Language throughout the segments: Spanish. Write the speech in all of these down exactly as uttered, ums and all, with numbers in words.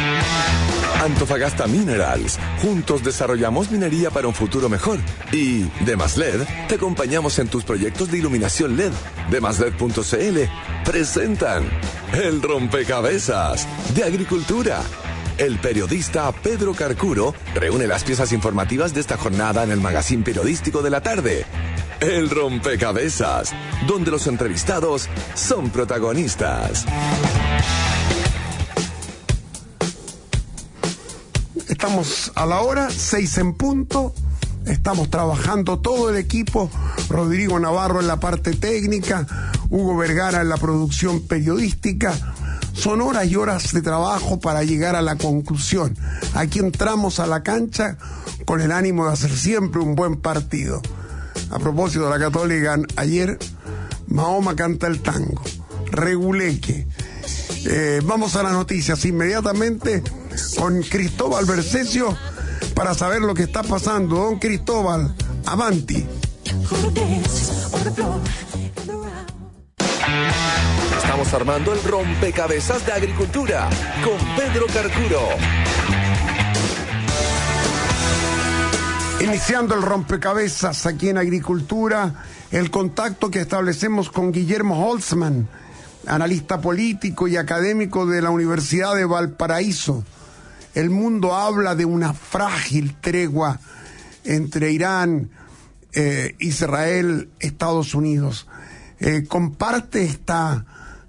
Antofagasta Minerals. Juntos desarrollamos minería para un futuro mejor. Y Demaslet, te acompañamos en tus proyectos de iluminación L E D. Demaslet punto c l presentan El Rompecabezas de Agricultura. El periodista Pedro Carcuro reúne las piezas informativas de esta jornada en el magazín periodístico de la tarde. El Rompecabezas, donde los entrevistados son protagonistas. Estamos a la hora, seis en punto. Estamos trabajando todo el equipo. Rodrigo Navarro en la parte técnica, Hugo Vergara en la producción periodística. Son horas y horas de trabajo para llegar a la conclusión. Aquí entramos a la cancha con el ánimo de hacer siempre un buen partido. A propósito de la Católica, ayer Mahoma canta el tango. Reguleque. Eh, vamos a las noticias inmediatamente con Cristóbal Bercesio para saber lo que está pasando. Don Cristóbal, avanti. Estamos armando el rompecabezas de Agricultura con Pedro Carcuro. Iniciando el rompecabezas aquí en Agricultura, el contacto que establecemos con Guillermo Holtzman, analista político y académico de la Universidad de Valparaíso. El mundo habla de una frágil tregua entre Irán, eh, Israel, Estados Unidos. Eh, ¿Comparte esta,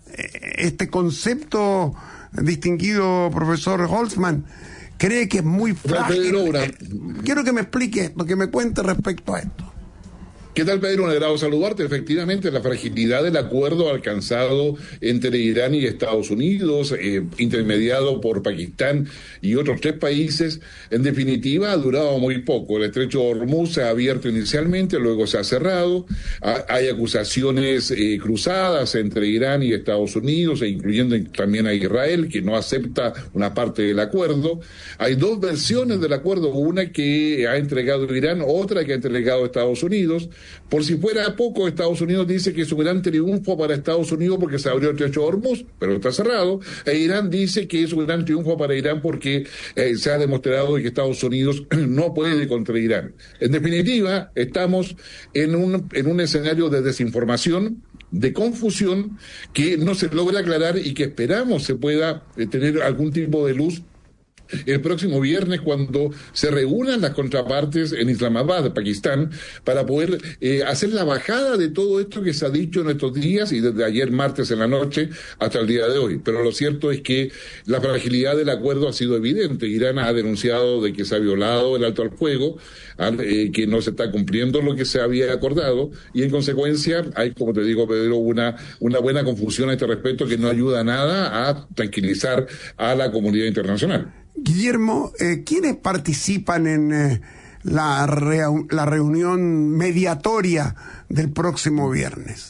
este concepto, distinguido profesor Holtzman? ¿Cree que es muy frágil? Eh, quiero que me explique esto, que me cuente respecto a esto. ¿Qué tal, Pedro? Un agrado saludarte. Efectivamente, la fragilidad del acuerdo alcanzado entre Irán y Estados Unidos, eh, intermediado por Pakistán y otros tres países, en definitiva ha durado muy poco. El estrecho de Hormuz se ha abierto inicialmente, luego se ha cerrado. Ha, hay acusaciones eh, cruzadas entre Irán y Estados Unidos, e incluyendo también a Israel, que no acepta una parte del acuerdo. Hay dos versiones del acuerdo, una que ha entregado Irán, otra que ha entregado Estados Unidos. Por si fuera poco, Estados Unidos dice que es un gran triunfo para Estados Unidos porque se abrió el estrecho de Hormuz, pero está cerrado. E Irán dice que es un gran triunfo para Irán porque eh, se ha demostrado que Estados Unidos no puede contra Irán. En definitiva, estamos en un, en un escenario de desinformación, de confusión, que no se logra aclarar y que esperamos se pueda eh, tener algún tipo de luz el próximo viernes, cuando se reúnan las contrapartes en Islamabad, Pakistán, para poder eh, hacer la bajada de todo esto que se ha dicho en estos días y desde ayer martes en la noche hasta el día de hoy. Pero lo cierto es que la fragilidad del acuerdo ha sido evidente. Irán ha denunciado de que se ha violado el alto al fuego, eh, que no se está cumpliendo lo que se había acordado, y en consecuencia hay, como te digo, Pedro, una, una buena confusión a este respecto que no ayuda nada a tranquilizar a la comunidad internacional. Guillermo, eh, ¿quiénes participan en eh, la, reu- la reunión mediatoria del próximo viernes?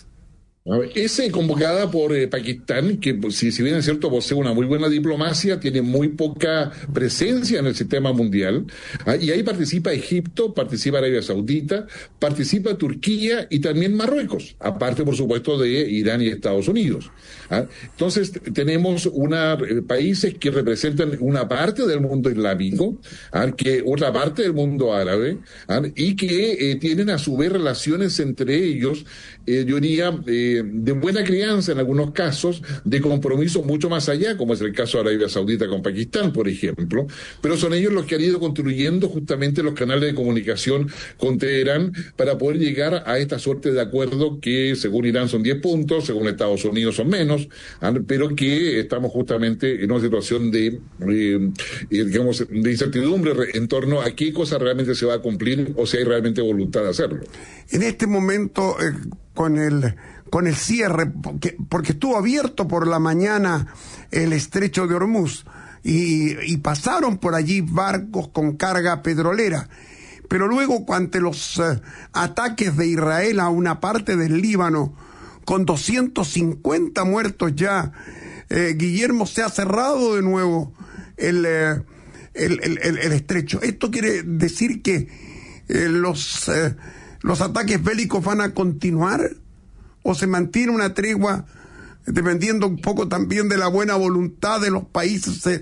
Es convocada por eh, Pakistán, que si, si bien es cierto posee una muy buena diplomacia, tiene muy poca presencia en el sistema mundial, ¿ah? Y ahí participa Egipto, participa Arabia Saudita, participa Turquía y también Marruecos, aparte por supuesto de Irán y Estados Unidos, ¿ah? Entonces tenemos una, eh, países que representan una parte del mundo islámico, ¿ah? Que otra parte del mundo árabe, ¿ah? Y que eh, tienen a su vez relaciones entre ellos, eh, yo diría, eh, de buena crianza en algunos casos, de compromiso mucho más allá, como es el caso de Arabia Saudita con Pakistán, por ejemplo, pero son ellos los que han ido construyendo justamente los canales de comunicación con Teherán para poder llegar a esta suerte de acuerdo que según Irán son diez puntos, según Estados Unidos son menos, pero que estamos justamente en una situación de, eh, digamos, de incertidumbre en torno a qué cosa realmente se va a cumplir o si hay realmente voluntad de hacerlo. En este momento, eh, con el con el cierre, porque, porque estuvo abierto por la mañana el estrecho de Hormuz y, y pasaron por allí barcos con carga petrolera, pero luego ante los eh, ataques de Israel a una parte del Líbano con doscientos cincuenta muertos ya, eh, Guillermo, se ha cerrado de nuevo el, eh, el, el, el, el estrecho. Esto quiere decir que eh, los, eh, los ataques bélicos van a continuar, o se mantiene una tregua dependiendo un poco también de la buena voluntad de los países eh,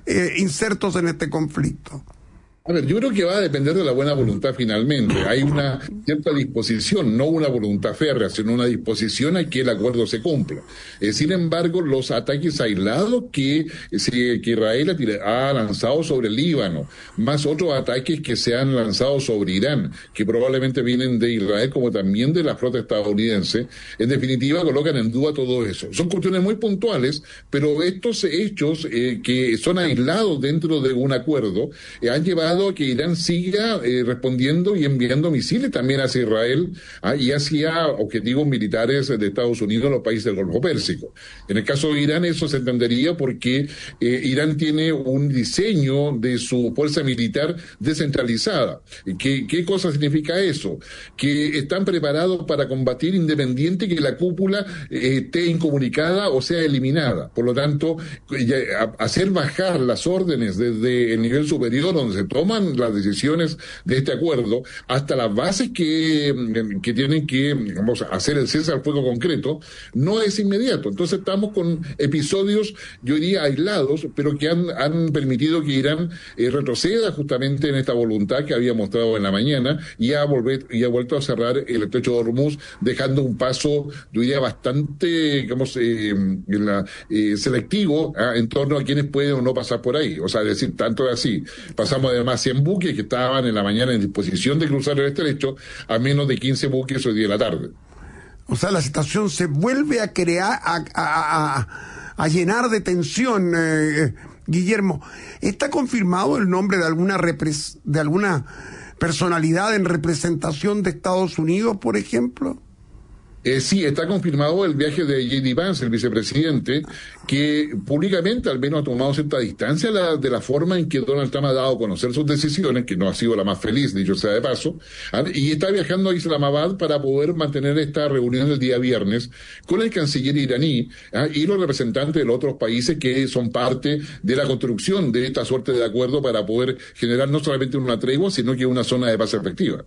eh, insertos en este conflicto? A ver, yo creo que va a depender de la buena voluntad finalmente. Hay una cierta disposición, no una voluntad férrea, sino una disposición a que el acuerdo se cumpla. Eh, sin embargo, los ataques aislados que, que Israel ha lanzado sobre el Líbano, más otros ataques que se han lanzado sobre Irán, que probablemente vienen de Israel como también de la flota estadounidense, en definitiva colocan en duda todo eso. Son cuestiones muy puntuales, pero estos hechos eh, que son aislados dentro de un acuerdo eh, han llevado a que Irán siga eh, respondiendo y enviando misiles también hacia Israel ah, y hacia objetivos militares de Estados Unidos en los países del Golfo Pérsico. En el caso de Irán eso se entendería porque eh, Irán tiene un diseño de su fuerza militar descentralizada. ¿Qué, qué cosa significa eso? Que están preparados para combatir independiente que la cúpula eh, esté incomunicada o sea eliminada. Por lo tanto, ya, hacer bajar las órdenes desde el nivel superior donde se toman las decisiones de este acuerdo hasta las bases que, que tienen que vamos, hacer el cese al fuego concreto, no es inmediato. Entonces estamos con episodios, yo diría, aislados, pero que han, han permitido que Irán eh, retroceda justamente en esta voluntad que había mostrado en la mañana y ha, volver, y ha vuelto a cerrar el estrecho de Hormuz, dejando un paso, yo diría, bastante digamos, eh, en la, eh, selectivo eh, en torno a quienes pueden o no pasar por ahí. O sea, es decir, tanto es así. Pasamos además cien buques que estaban en la mañana en disposición de cruzar el estrecho a menos de quince buques hoy día de la tarde. O sea, la situación se vuelve a crear, a, a, a, a llenar de tensión, eh, Guillermo. ¿Está confirmado el nombre de alguna repres- de alguna personalidad en representación de Estados Unidos, por ejemplo? Eh, sí, está confirmado el viaje de J D Vance, el vicepresidente, que públicamente al menos ha tomado cierta distancia la, de la forma en que Donald Trump ha dado a conocer sus decisiones, que no ha sido la más feliz, dicho sea de paso, ¿ah? Y está viajando a Islamabad para poder mantener esta reunión el día viernes con el canciller iraní ¿ah? y los representantes de los otros países que son parte de la construcción de esta suerte de acuerdo para poder generar no solamente una tregua, sino que una zona de paz efectiva.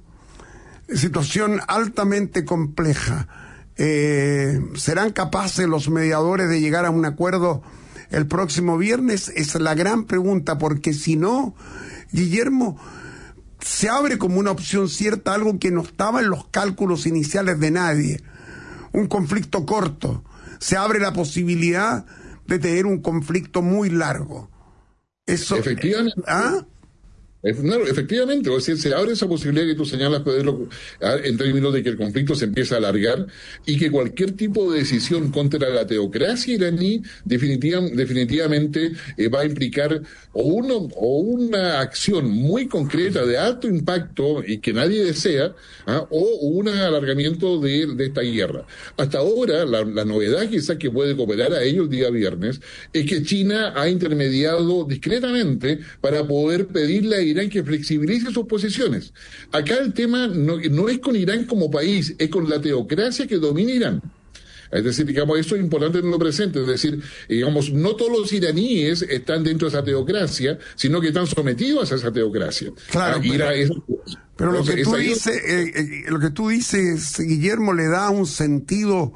Situación altamente compleja. Eh, ¿serán capaces los mediadores de llegar a un acuerdo el próximo viernes? Es la gran pregunta, porque si no, Guillermo, se abre como una opción cierta algo que no estaba en los cálculos iniciales de nadie, un conflicto corto. Se abre la posibilidad de tener un conflicto muy largo. Eso, efectivamente. ¿ah? Claro, efectivamente, o sea, se abre esa posibilidad que tú señalas, Pedro, en términos de que el conflicto se empieza a alargar y que cualquier tipo de decisión contra la teocracia iraní definitiva, definitivamente eh, va a implicar o, uno, o una acción muy concreta de alto impacto y que nadie desea, ¿ah? o un alargamiento de, de esta guerra. Hasta ahora, la, la novedad quizás que puede cooperar a ello el día viernes es que China ha intermediado discretamente para poder pedirle a Irán que flexibilice sus posiciones. Acá el tema no, no es con Irán como país, es con la teocracia que domina Irán. Es decir, digamos, eso es importante tenerlo presente. Es decir, digamos, no todos los iraníes están dentro de esa teocracia, sino que están sometidos a esa teocracia. Claro, ah, pero, Irán es, pero lo, entonces, que tú ahí... dices, eh, eh, lo que tú dices, Guillermo, le da un sentido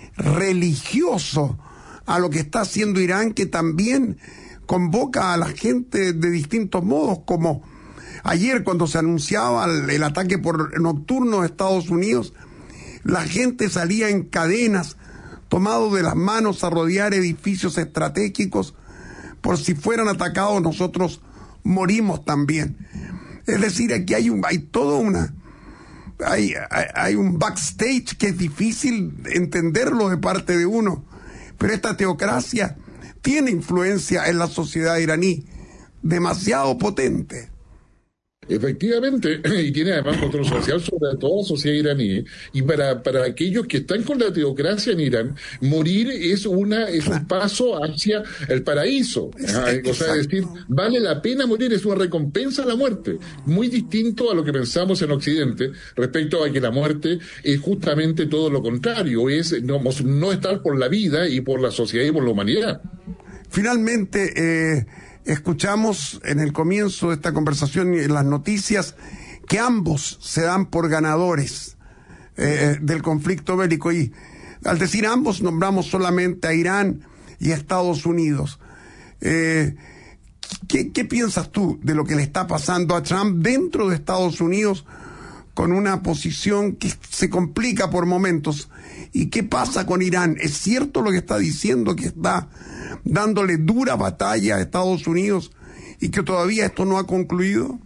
religioso a lo que está haciendo Irán, que también convoca a la gente de distintos modos, como ayer cuando se anunciaba el, el ataque por nocturno de Estados Unidos, la gente salía en cadenas, tomado de las manos a rodear edificios estratégicos, por si fueran atacados nosotros morimos también. Es decir, aquí hay un, hay todo una, hay, hay, hay un backstage que es difícil entenderlo de parte de uno, pero esta teocracia tiene influencia en la sociedad iraní, demasiado potente. Efectivamente, y tiene además control social sobre toda la sociedad iraní, y para, para aquellos que están con la teocracia en Irán, morir es una es un paso hacia el paraíso. O sea, es decir, vale la pena morir, es una recompensa a la muerte, muy distinto a lo que pensamos en Occidente respecto a que la muerte es justamente todo lo contrario, es no, no estar por la vida y por la sociedad y por la humanidad. Finalmente, eh, escuchamos en el comienzo de esta conversación y en las noticias que ambos se dan por ganadores eh, del conflicto bélico, y al decir ambos nombramos solamente a Irán y a Estados Unidos. Eh, ¿Qué, ¿Qué piensas tú de lo que le está pasando a Trump dentro de Estados Unidos con una posición que se complica por momentos? ¿Y qué pasa con Irán? ¿Es cierto lo que está diciendo, que está dándole dura batalla a Estados Unidos y que todavía esto no ha concluido?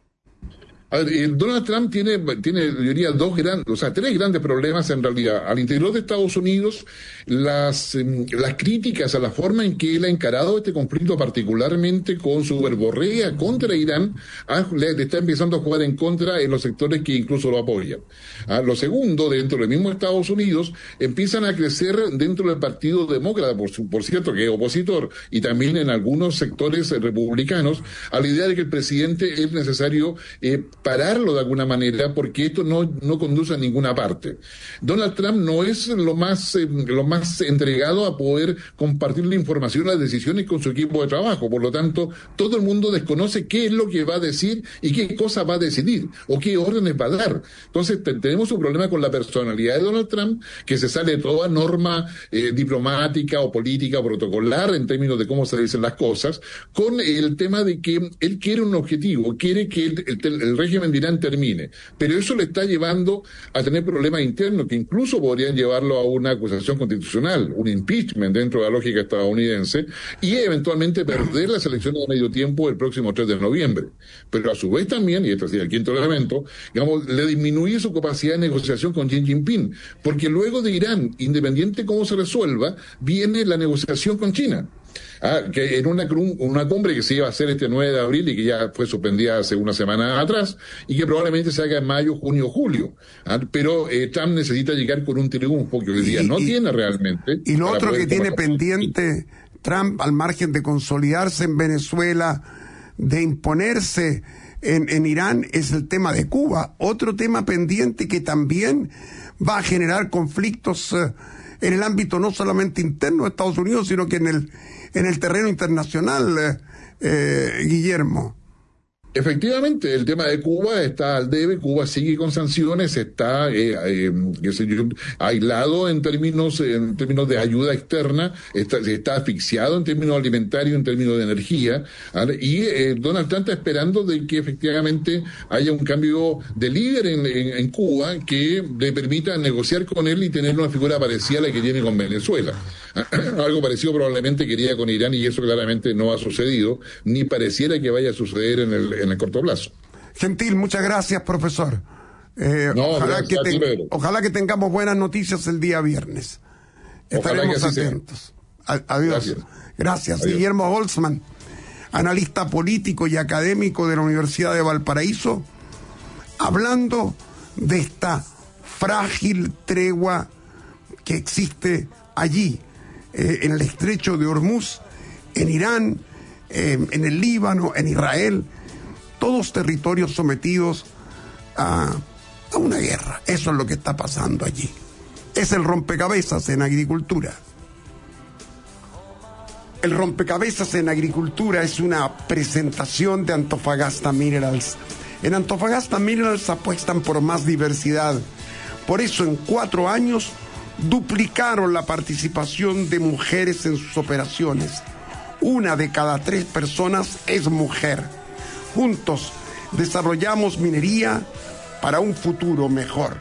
A ver, eh, Donald Trump tiene, tiene, yo diría, dos grandes, o sea, tres grandes problemas en realidad. Al interior de Estados Unidos, las, eh, las críticas a la forma en que él ha encarado este conflicto, particularmente con su verborrea contra Irán, ah, le, le está empezando a jugar en contra en los sectores que incluso lo apoyan. Ah, lo segundo, dentro del mismo Estados Unidos, empiezan a crecer dentro del Partido Demócrata, por, por cierto, que es opositor, y también en algunos sectores eh, republicanos, a la idea de que el presidente es necesario eh, pararlo de alguna manera, porque esto no, no conduce a ninguna parte. Donald Trump no es lo más, eh, lo más entregado a poder compartir la información, las decisiones con su equipo de trabajo. Por lo tanto, todo el mundo desconoce qué es lo que va a decir y qué cosa va a decidir o qué órdenes va a dar. Entonces, te, tenemos un problema con la personalidad de Donald Trump, que se sale de toda norma eh, diplomática o política o protocolar en términos de cómo se dicen las cosas, con el tema de que él quiere un objetivo, quiere que el, el, el régimen de Irán termine, pero eso le está llevando a tener problemas internos que incluso podrían llevarlo a una acusación constitucional, un impeachment dentro de la lógica estadounidense, y eventualmente perder las elecciones de medio tiempo el próximo tres de noviembre. Pero a su vez también, y este es el quinto elemento, digamos, le disminuye su capacidad de negociación con Xi Jinping, porque luego de Irán, independiente de cómo se resuelva, viene la negociación con China. Ah, que en una, una cumbre que se iba a hacer este nueve de abril y que ya fue suspendida hace una semana atrás y que probablemente se haga en mayo, junio, julio. Ah, pero eh, Trump necesita llegar con un triunfo que hoy día no y, tiene realmente. Y lo otro que tiene pendiente Trump, al margen de consolidarse en Venezuela, de imponerse en, en Irán, es el tema de Cuba. Otro tema pendiente que también va a generar conflictos eh, en el ámbito no solamente interno de Estados Unidos, sino que en el en el terreno internacional, eh, eh, Guillermo. Efectivamente, el tema de Cuba está al debe. Cuba sigue con sanciones, está eh, eh, qué sé yo, aislado en términos en términos de ayuda externa, está, está asfixiado en términos alimentarios, en términos de energía, ¿vale? Y eh, Donald Trump está esperando de que efectivamente haya un cambio de líder en, en, en Cuba que le permita negociar con él y tener una figura parecida a la que tiene con Venezuela. Algo parecido probablemente quería con Irán, y eso claramente no ha sucedido, ni pareciera que vaya a suceder en el, en el corto plazo. Gentil, muchas gracias, profesor. Eh, no, ojalá, que ten, ojalá que tengamos buenas noticias el día viernes. Estaremos atentos. A, adiós. Gracias. Gracias. Adiós. Guillermo Holtzman, analista político y académico de la Universidad de Valparaíso, hablando de esta frágil tregua que existe allí, Eh, en el estrecho de Hormuz, en Irán, eh, en el Líbano, en Israel, todos territorios sometidos a, a una guerra. Eso es lo que está pasando allí. Es el rompecabezas en agricultura. El rompecabezas en agricultura es una presentación de Antofagasta Minerals. En Antofagasta Minerals apuestan por más diversidad. Por eso en cuatro años duplicaron la participación de mujeres en sus operaciones. Una de cada tres personas es mujer. Juntos desarrollamos minería para un futuro mejor.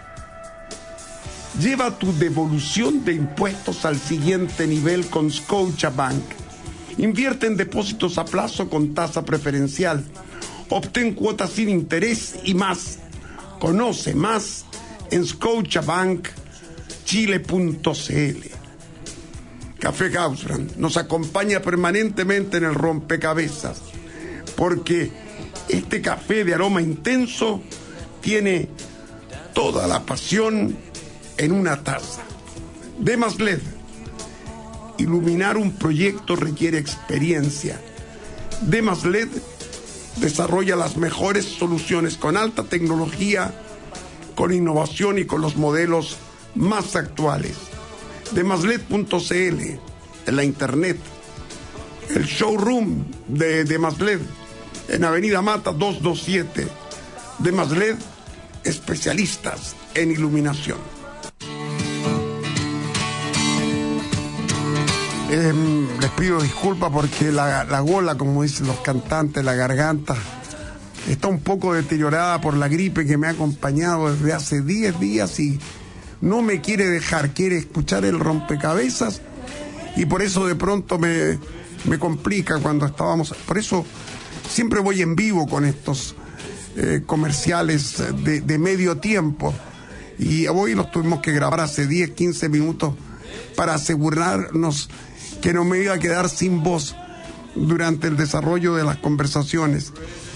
Lleva tu devolución de impuestos al siguiente nivel con Scotiabank. Invierte en depósitos a plazo con tasa preferencial. Obtén cuotas sin interés y más. Conoce más en Scotiabank Chile punto c l. Café Hausbrand nos acompaña permanentemente en el rompecabezas, porque este café de aroma intenso tiene toda la pasión en una taza. Demas L E D. Iluminar un proyecto requiere experiencia. Demas L E D desarrolla las mejores soluciones con alta tecnología, con innovación y con los modelos más actuales. Demaslet punto c l, en la internet. El showroom de Demaslet en Avenida Mata doscientos veintisiete. Demaslet, especialistas en iluminación. Eh, les pido disculpas porque la, la gola, como dicen los cantantes, la garganta, está un poco deteriorada por la gripe que me ha acompañado desde hace diez días y no me quiere dejar, quiere escuchar el rompecabezas y por eso de pronto me, me complica cuando estábamos... Por eso siempre voy en vivo con estos eh, comerciales de, de medio tiempo y hoy los tuvimos que grabar hace diez, quince minutos para asegurarnos que no me iba a quedar sin voz durante el desarrollo de las conversaciones.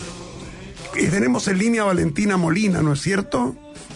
Y tenemos en línea a Valentina Molina, ¿no es cierto?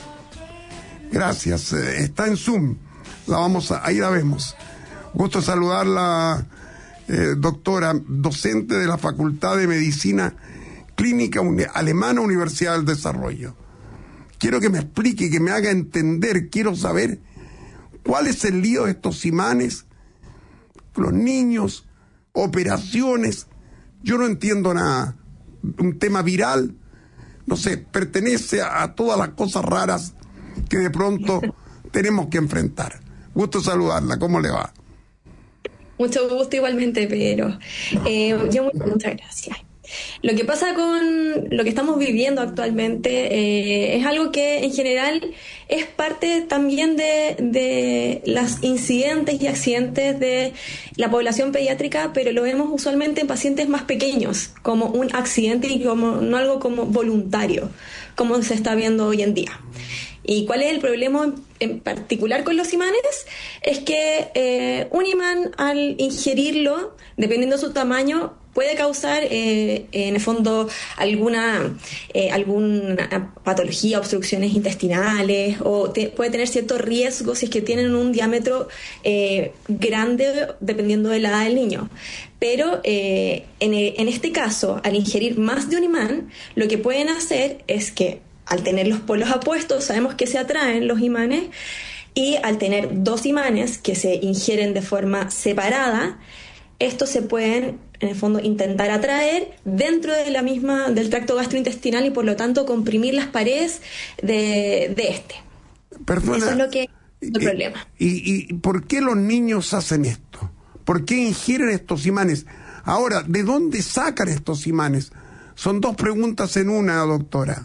Gracias. Eh, está en Zoom. La vamos a, ahí la vemos. Gusto saludarla, eh, doctora, docente de la Facultad de Medicina Clínica Uni- Alemana, Universidad del Desarrollo. Quiero que me explique, que me haga entender, quiero saber cuál es el lío de estos imanes, los niños, operaciones. Yo no entiendo nada. Un tema viral, no sé, pertenece a, a todas las cosas raras que de pronto tenemos que enfrentar. Gusto saludarla, ¿cómo le va? Mucho gusto igualmente, pero eh, yo muy, muchas gracias. Lo que pasa con lo que estamos viviendo actualmente eh, es algo que en general es parte también de, de los incidentes y accidentes de la población pediátrica, pero lo vemos usualmente en pacientes más pequeños, como un accidente y como no algo como voluntario, como se está viendo hoy en día. ¿Y cuál es el problema en particular con los imanes? Es que eh, un imán, al ingerirlo, dependiendo de su tamaño, puede causar eh, en el fondo alguna, eh, alguna patología, obstrucciones intestinales, o te, puede tener cierto riesgo si es que tienen un diámetro eh, grande dependiendo de la edad del niño. Pero eh, en, en este caso, al ingerir más de un imán, lo que pueden hacer es que al tener los polos opuestos, sabemos que se atraen los imanes, y al tener dos imanes que se ingieren de forma separada, estos se pueden, en el fondo, intentar atraer dentro de la misma, del tracto gastrointestinal y por lo tanto comprimir las paredes de, de este. Perdona, eso es lo que es el y, problema. Y, ¿Y por qué los niños hacen esto? ¿Por qué ingieren estos imanes? Ahora, ¿de dónde sacan estos imanes? Son dos preguntas en una, doctora.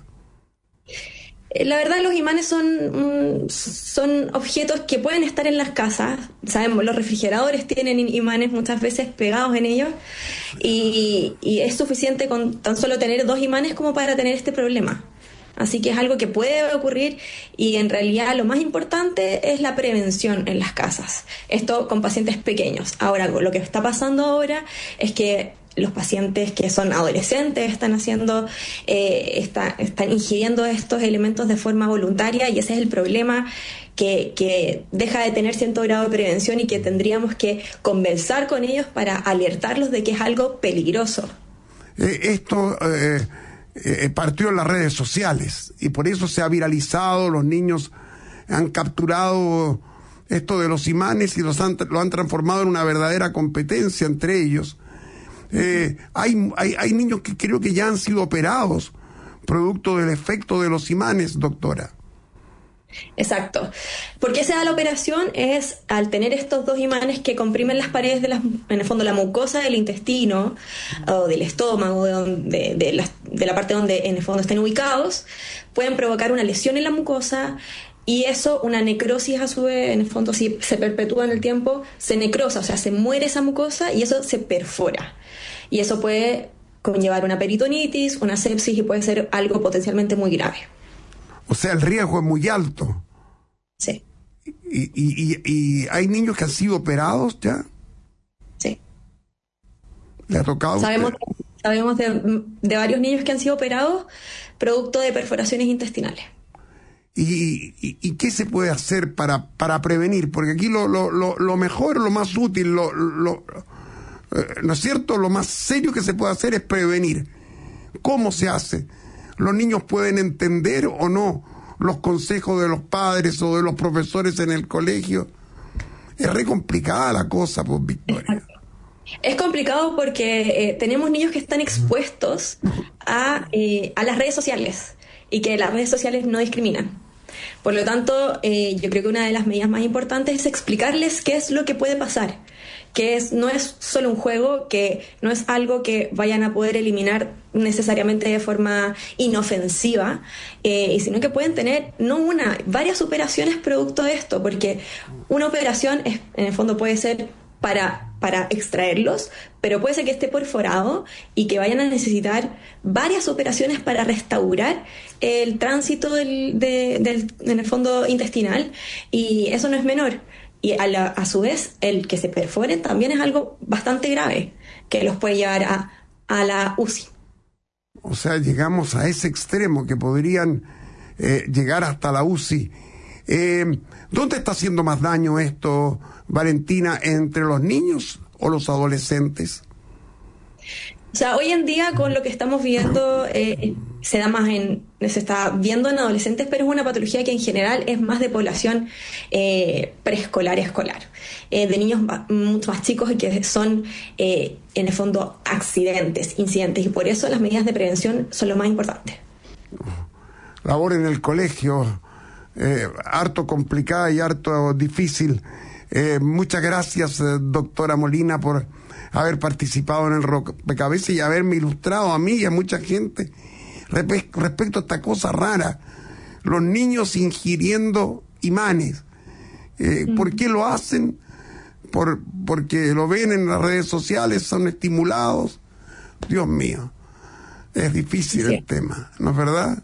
La verdad, los imanes son, son objetos que pueden estar en las casas. Sabemos, los refrigeradores tienen imanes muchas veces pegados en ellos y, y es suficiente con tan solo tener dos imanes como para tener este problema. Así que es algo que puede ocurrir y en realidad lo más importante es la prevención en las casas. Esto con pacientes pequeños. Ahora, lo que está pasando ahora es que los pacientes que son adolescentes están haciendo, eh, está, están ingiriendo estos elementos de forma voluntaria y ese es el problema que, que deja de tener cierto grado de prevención y que tendríamos que conversar con ellos para alertarlos de que es algo peligroso. Eh, esto eh, eh, partió en las redes sociales y por eso se ha viralizado, los niños han capturado esto de los imanes y los han, lo han transformado en una verdadera competencia entre ellos. Eh, hay, hay, hay niños que creo que ya han sido operados producto del efecto de los imanes, doctora. Exacto. ¿Por qué se da la operación? Es al tener estos dos imanes que comprimen las paredes de las, en el fondo la mucosa del intestino o del estómago, de, donde, de, la, de la parte donde en el fondo estén ubicados, pueden provocar una lesión en la mucosa. Y eso, una necrosis a su vez, en el fondo si se perpetúa en el tiempo, se necrosa, o sea, se muere esa mucosa y eso se perfora. Y eso puede conllevar una peritonitis, una sepsis y puede ser algo potencialmente muy grave. O sea, el riesgo es muy alto. Sí. ¿Y, y, y, y hay niños que han sido operados ya? Sí. ¿Le ha tocado? Sabemos, sabemos de, de varios niños que han sido operados producto de perforaciones intestinales. ¿Y, y, y qué se puede hacer para, para prevenir? Porque aquí lo, lo, lo, lo mejor, lo más útil, lo, lo, eh, ¿no es cierto? Lo más serio que se puede hacer es prevenir. ¿Cómo se hace? ¿Los niños pueden entender o no los consejos de los padres o de los profesores en el colegio? Es re complicada la cosa, pues, Victoria. Exacto. Es complicado porque eh, tenemos niños que están expuestos a, eh, a las redes sociales y que las redes sociales no discriminan. Por lo tanto, eh, yo creo que una de las medidas más importantes es explicarles qué es lo que puede pasar, que es, no es solo un juego, que no es algo que vayan a poder eliminar necesariamente de forma inofensiva, eh, sino que pueden tener no una, varias operaciones producto de esto, porque una operación es, en el fondo puede ser para, para extraerlos, pero puede ser que esté perforado y que vayan a necesitar varias operaciones para restaurar el tránsito del, de, del, en el fondo intestinal, y eso no es menor. Y a, la, a su vez, el que se perforen también es algo bastante grave, que los puede llevar a, a la U C I. O sea, llegamos a ese extremo que podrían eh, llegar hasta la U C I. Eh, ¿Dónde está haciendo más daño esto, Valentina, entre los niños o los adolescentes? O sea, hoy en día con lo que estamos viendo eh, se da más en, se está viendo en adolescentes, pero es una patología que en general es más de población eh, preescolar y escolar, eh, de niños mucho más chicos y que son eh, en el fondo accidentes, incidentes, y por eso las medidas de prevención son lo más importante. Labor en el colegio, eh, harto complicada y harto difícil. Eh, muchas gracias, eh, doctora Molina, por haber participado en el rompecabezas y haberme ilustrado a mí y a mucha gente respe- respecto a esta cosa rara, los niños ingiriendo imanes. Eh, mm. ¿Por qué lo hacen? Por, porque lo ven en las redes sociales, son estimulados. Dios mío, es difícil sí. el tema, ¿no es verdad?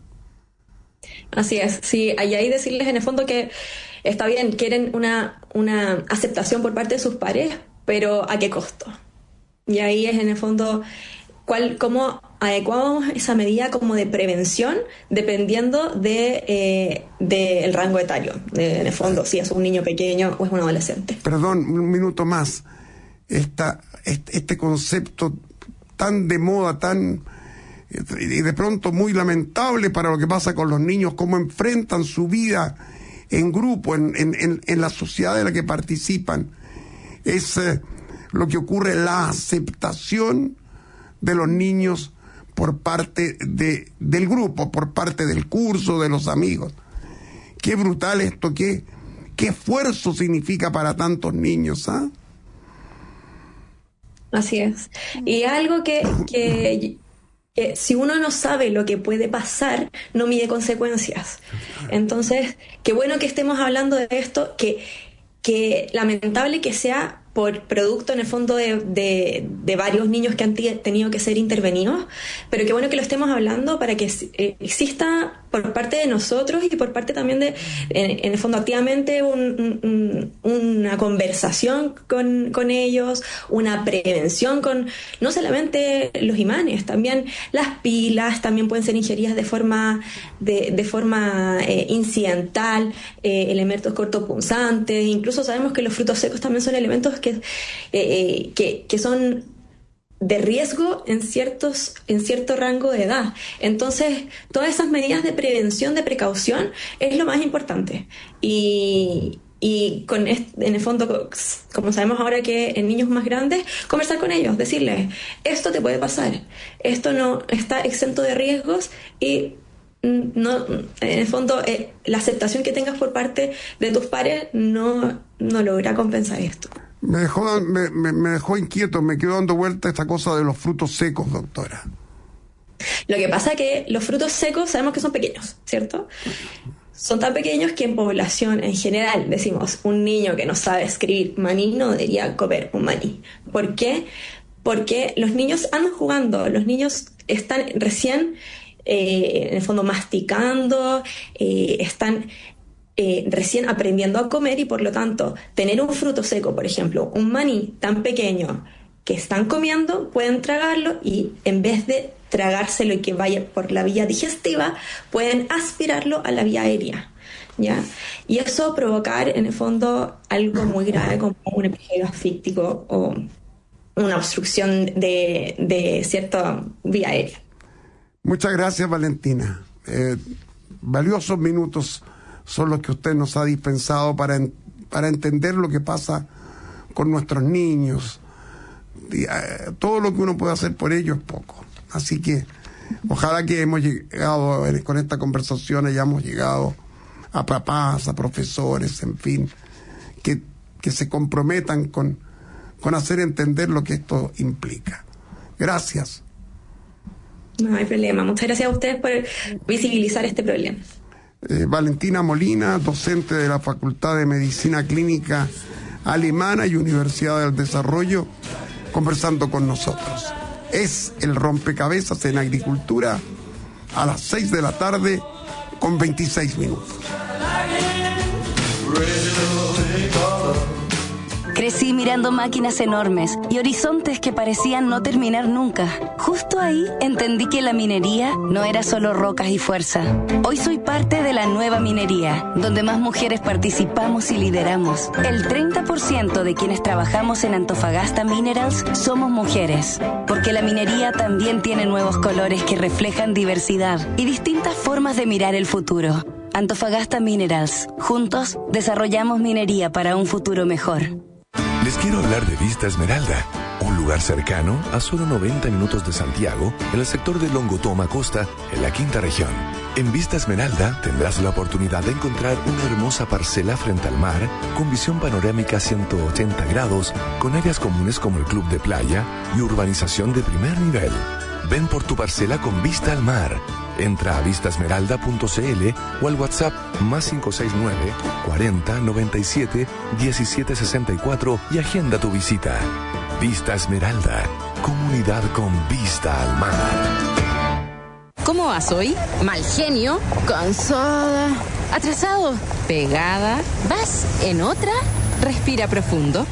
Así es, sí, hay ahí decirles en el fondo que está bien, quieren una, una aceptación por parte de sus pares, pero ¿a qué costo? Y ahí es en el fondo cuál, cómo adecuamos esa medida como de prevención dependiendo de, eh, de el rango etario, de, en el fondo, si es un niño pequeño o es un adolescente. Perdón, un minuto más. Esta, este, este concepto tan de moda, tan y de pronto muy lamentable para lo que pasa con los niños, cómo enfrentan su vida en grupo, en, en, en, en la sociedad de la que participan, es eh, lo que ocurre, la aceptación de los niños por parte de, del grupo, por parte del curso, de los amigos. Qué brutal esto, qué, qué esfuerzo significa para tantos niños, ¿ah? ¿eh? Así es. Y algo que, que, que si uno no sabe lo que puede pasar, no mide consecuencias. Entonces, qué bueno que estemos hablando de esto, que, que lamentable que sea por producto en el fondo de, de, de varios niños que han t- tenido que ser intervenidos, pero qué bueno que lo estemos hablando para que eh, exista por parte de nosotros y por parte también de, en, en el fondo activamente, un, un, una conversación con, con ellos, una prevención con no solamente los imanes, también las pilas también pueden ser ingeridas de forma, de, de forma eh, incidental, eh, elementos cortopunzantes, incluso sabemos que los frutos secos también son elementos que, eh, que, que son de riesgo en ciertos en cierto rango de edad. Entonces, todas esas medidas de prevención, de precaución, es lo más importante. Y, y con este, en el fondo, como sabemos ahora que en niños más grandes, conversar con ellos, decirles, esto te puede pasar, esto no está exento de riesgos, y no, en el fondo eh, la aceptación que tengas por parte de tus pares no, no logra compensar esto. Me dejó, me, me, me dejó inquieto, me quedó dando vuelta esta cosa de los frutos secos, doctora. Lo que pasa es que los frutos secos sabemos que son pequeños, ¿cierto? Son tan pequeños que en población en general decimos, un niño que no sabe escribir maní no debería comer un maní. ¿Por qué? Porque los niños andan jugando, los niños están recién, eh, en el fondo, masticando, eh, están... Eh, recién aprendiendo a comer, y por lo tanto tener un fruto seco, por ejemplo un maní tan pequeño que están comiendo, pueden tragarlo y en vez de tragárselo y que vaya por la vía digestiva, pueden aspirarlo a la vía aérea, ¿ya? Y eso provocar en el fondo algo muy grave como un episodio asfíctico o una obstrucción de, de cierta vía aérea. Muchas gracias, Valentina. Eh, valiosos minutos son los que usted nos ha dispensado para, en, para entender lo que pasa con nuestros niños. Y, eh, todo lo que uno puede hacer por ellos es poco. Así que ojalá que hemos llegado, con esta conversación hayamos llegado a papás, a profesores, en fin, que, que se comprometan con, con hacer entender lo que esto implica. Gracias. No hay problema. Muchas gracias a ustedes por visibilizar este problema. Eh, Valentina Molina, docente de la Facultad de Medicina Clínica Alemana y Universidad del Desarrollo, conversando con nosotros. Es el rompecabezas en agricultura a las seis de la tarde con veintiséis minutos. Crecí mirando máquinas enormes y horizontes que parecían no terminar nunca. Justo ahí entendí que la minería no era solo rocas y fuerza. Hoy soy parte de la nueva minería, donde más mujeres participamos y lideramos. El treinta por ciento de quienes trabajamos en Antofagasta Minerals somos mujeres, porque la minería también tiene nuevos colores que reflejan diversidad y distintas formas de mirar el futuro. Antofagasta Minerals. Juntos desarrollamos minería para un futuro mejor. Les quiero hablar de Vista Esmeralda, un lugar cercano a solo noventa minutos de Santiago, en el sector de Longotoma Costa, en la quinta región. En Vista Esmeralda tendrás la oportunidad de encontrar una hermosa parcela frente al mar, con visión panorámica a ciento ochenta grados, con áreas comunes como el club de playa y urbanización de primer nivel. Ven por tu parcela con vista al mar. Entra a vista esmeralda punto c l o al WhatsApp más cinco seis nueve, cuarenta, noventa y siete, diecisiete sesenta y cuatro y agenda tu visita. Vista Esmeralda, comunidad con vista al mar. ¿Cómo vas hoy? Mal genio, cansada, atrasado, pegada. ¿Vas en otra? Respira profundo.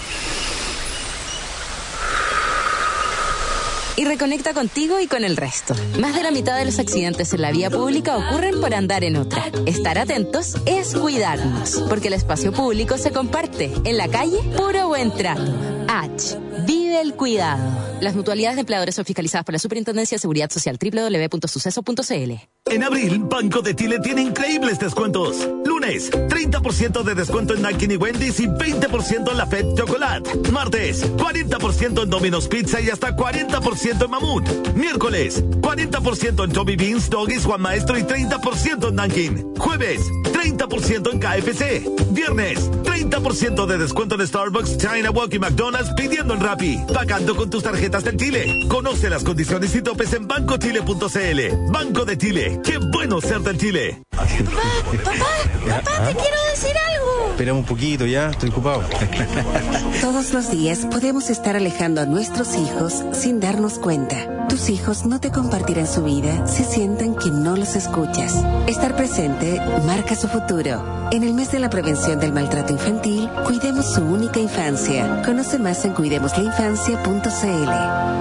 Y reconecta contigo y con el resto. Más de la mitad de los accidentes en la vía pública ocurren por andar en otra. Estar atentos es cuidarnos, porque el espacio público se comparte. En la calle, puro buen trato. H. Vive el cuidado. Las mutualidades de empleadores son fiscalizadas por la Superintendencia de Seguridad Social. doble u doble u doble u punto suceso punto c l. En abril, Banco de Chile tiene increíbles descuentos. Lunes, treinta por ciento de descuento en Dunkin' y Wendy's y veinte por ciento en la Fed Chocolate. Martes, cuarenta por ciento en Domino's Pizza y hasta cuarenta por ciento en Mamut. Miércoles, cuarenta por ciento en Tommy Beans, Doggies, Juan Maestro y treinta por ciento en Dunkin'. Jueves, treinta por ciento en K F C. Viernes, treinta por ciento de descuento en Starbucks, China Walk y McDonald's pidiendo en Rappi. Pagando con tus tarjetas del Chile. Conoce las condiciones y topes en banco chile punto c l. Banco de Chile. ¡Qué bueno ser del Chile! Papá, papá, papá, te quiero decir algo. Espera un poquito, ya, estoy ocupado. Todos los días podemos estar alejando a nuestros hijos sin darnos cuenta. Tus hijos no te compartirán su vida si sienten que no los escuchas. Estar presente marca su futuro. En el mes de la prevención del maltrato infantil, cuidemos su única infancia. Conoce más en cuidemos la infancia punto c l.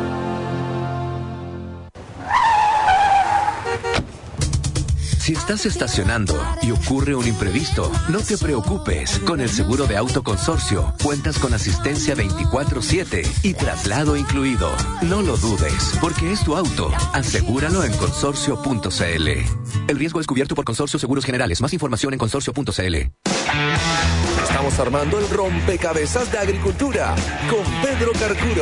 Si estás estacionando y ocurre un imprevisto, no te preocupes. Con el seguro de auto consorcio, cuentas con asistencia veinticuatro siete y traslado incluido. No lo dudes, porque es tu auto. Asegúralo en consorcio punto c l. El riesgo es cubierto por Consorcio Seguros Generales. Más información en consorcio punto c l. Estamos armando el rompecabezas de agricultura con Pedro Carcuro.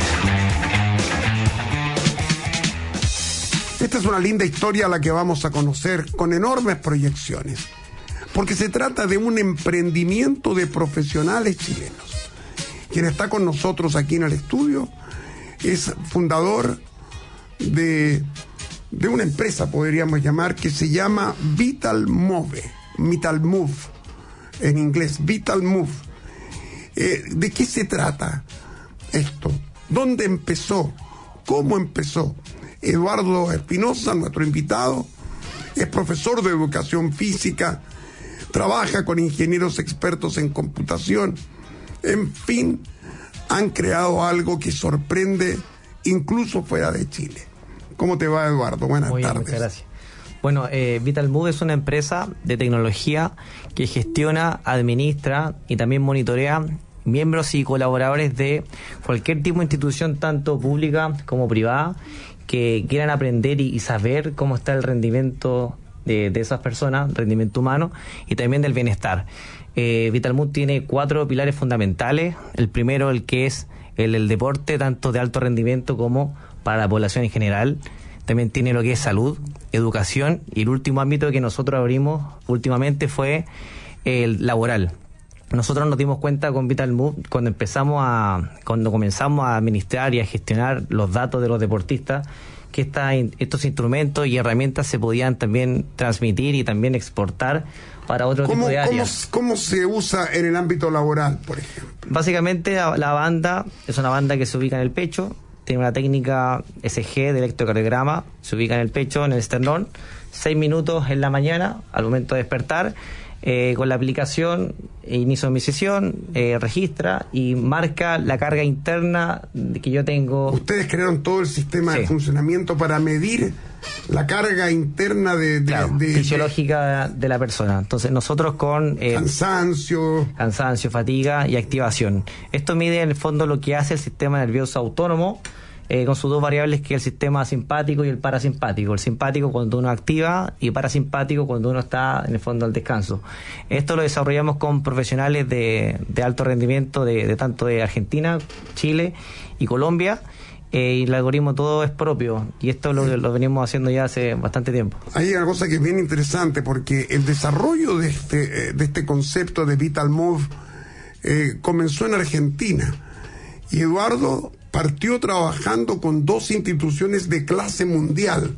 Esta es una linda historia a la que vamos a conocer con enormes proyecciones, porque se trata de un emprendimiento de profesionales chilenos. Quien está con nosotros aquí en el estudio es fundador de, de una empresa, podríamos llamar, que se llama Vital Move, Vital Move, en inglés, Vital Move. Eh, ¿De qué se trata esto? ¿Dónde empezó? ¿Cómo empezó? Eduardo Espinosa, nuestro invitado, es profesor de educación física, trabaja con ingenieros expertos en computación. En fin, han creado algo que sorprende incluso fuera de Chile. ¿Cómo te va, Eduardo? Buenas Muy bien, tardes. muchas gracias. Bueno, eh, Vital Move es una empresa de tecnología que gestiona, administra y también monitorea miembros y colaboradores de cualquier tipo de institución, tanto pública como privada, que quieran aprender y, y saber cómo está el rendimiento de, de esas personas, rendimiento humano y también del bienestar. Eh, Vital Move tiene cuatro pilares fundamentales. El primero, el que es el, el deporte, tanto de alto rendimiento como para la población en general. También tiene lo que es salud, educación, y el último ámbito que nosotros abrimos últimamente fue el laboral. nosotros nos dimos cuenta con VitalMove cuando empezamos a, cuando comenzamos a administrar y a gestionar los datos de los deportistas, que esta, estos instrumentos y herramientas se podían también transmitir y también exportar para otro ¿Cómo, tipo de áreas. ¿cómo, ¿Cómo se usa en el ámbito laboral, por ejemplo? Básicamente la, la banda es una banda que se ubica en el pecho, tiene una técnica S G de electrocardiograma, se ubica en el pecho, en el esternón, seis minutos en la mañana al momento de despertar. Eh, con la aplicación inicio mi sesión, eh, registra y marca la carga interna que yo tengo. Ustedes crearon todo el sistema sí. de funcionamiento para medir la carga interna de, de, claro, de fisiológica de, de la persona. Entonces nosotros con eh, cansancio, cansancio, fatiga y activación. Esto mide en el fondo lo que hace el sistema nervioso autónomo. Eh, con sus dos variables, que es el sistema simpático y el parasimpático. El simpático cuando uno activa y parasimpático cuando uno está en el fondo al descanso. Esto lo desarrollamos con profesionales de, de alto rendimiento de, de tanto de Argentina, Chile y Colombia, eh, y el algoritmo todo es propio, y esto lo, lo venimos haciendo ya hace bastante tiempo. Hay una cosa que es bien interesante, porque el desarrollo de este, de este concepto de VitalMove eh, comenzó en Argentina, y Eduardo partió trabajando con dos instituciones de clase mundial: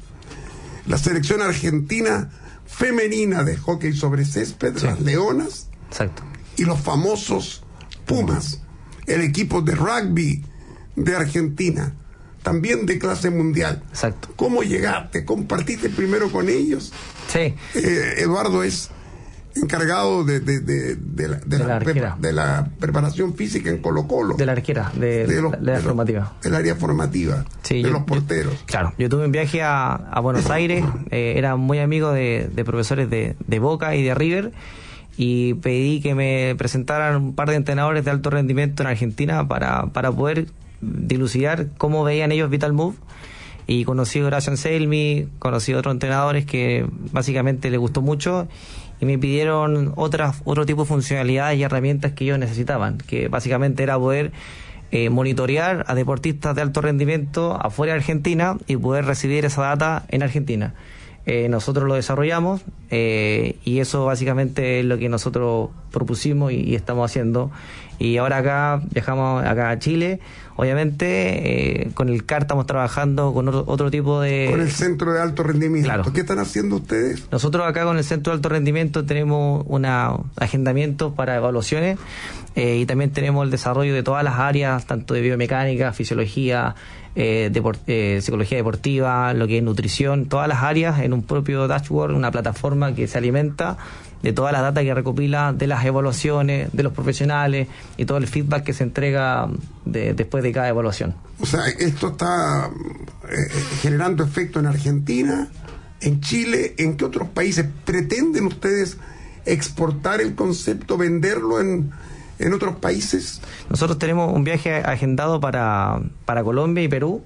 la selección argentina femenina de hockey sobre césped, sí. las Leonas, exacto, y los famosos Pumas, el equipo de rugby de Argentina, también de clase mundial. Exacto. ¿Cómo llegaste? ¿Compartiste primero con ellos? Sí. Eh, Eduardo es encargado de, de, de, de, la, de, de, la, la prepa, de la preparación física en Colo Colo. De la arquera, de, de, los, de la de formativa. Los, del área formativa, sí, de yo, los porteros. Yo, claro, yo tuve un viaje a, a Buenos Aires, eh, era muy amigo de, de profesores de, de Boca y de River, y pedí que me presentaran un par de entrenadores de alto rendimiento en Argentina para, para poder dilucidar cómo veían ellos VitalMove. Y conocí a Horacio Anselmi, conocí a otros entrenadores que básicamente les gustó mucho, y me pidieron otras otro tipo de funcionalidades y herramientas que ellos necesitaban, que básicamente era poder eh, monitorear a deportistas de alto rendimiento afuera de Argentina y poder recibir esa data en Argentina. Eh, nosotros lo desarrollamos eh, y eso básicamente es lo que nosotros propusimos y, y estamos haciendo. Y ahora acá viajamos acá a Chile, obviamente eh, con el C A R estamos trabajando con otro, otro tipo de... Con el Centro de Alto Rendimiento. Claro. ¿Qué están haciendo ustedes? Nosotros acá con el Centro de Alto Rendimiento tenemos un agendamiento para evaluaciones eh, y también tenemos el desarrollo de todas las áreas, tanto de biomecánica, fisiología, eh, deport, eh, psicología deportiva, lo que es nutrición, todas las áreas en un propio dashboard, una plataforma que se alimenta de toda la data que recopila de las evaluaciones, de los profesionales y todo el feedback que se entrega de, después de cada evaluación. O sea, esto está eh, generando efecto en Argentina, en Chile. ¿En qué otros países pretenden ustedes exportar el concepto, venderlo en, en otros países? Nosotros tenemos un viaje agendado para, para Colombia y Perú,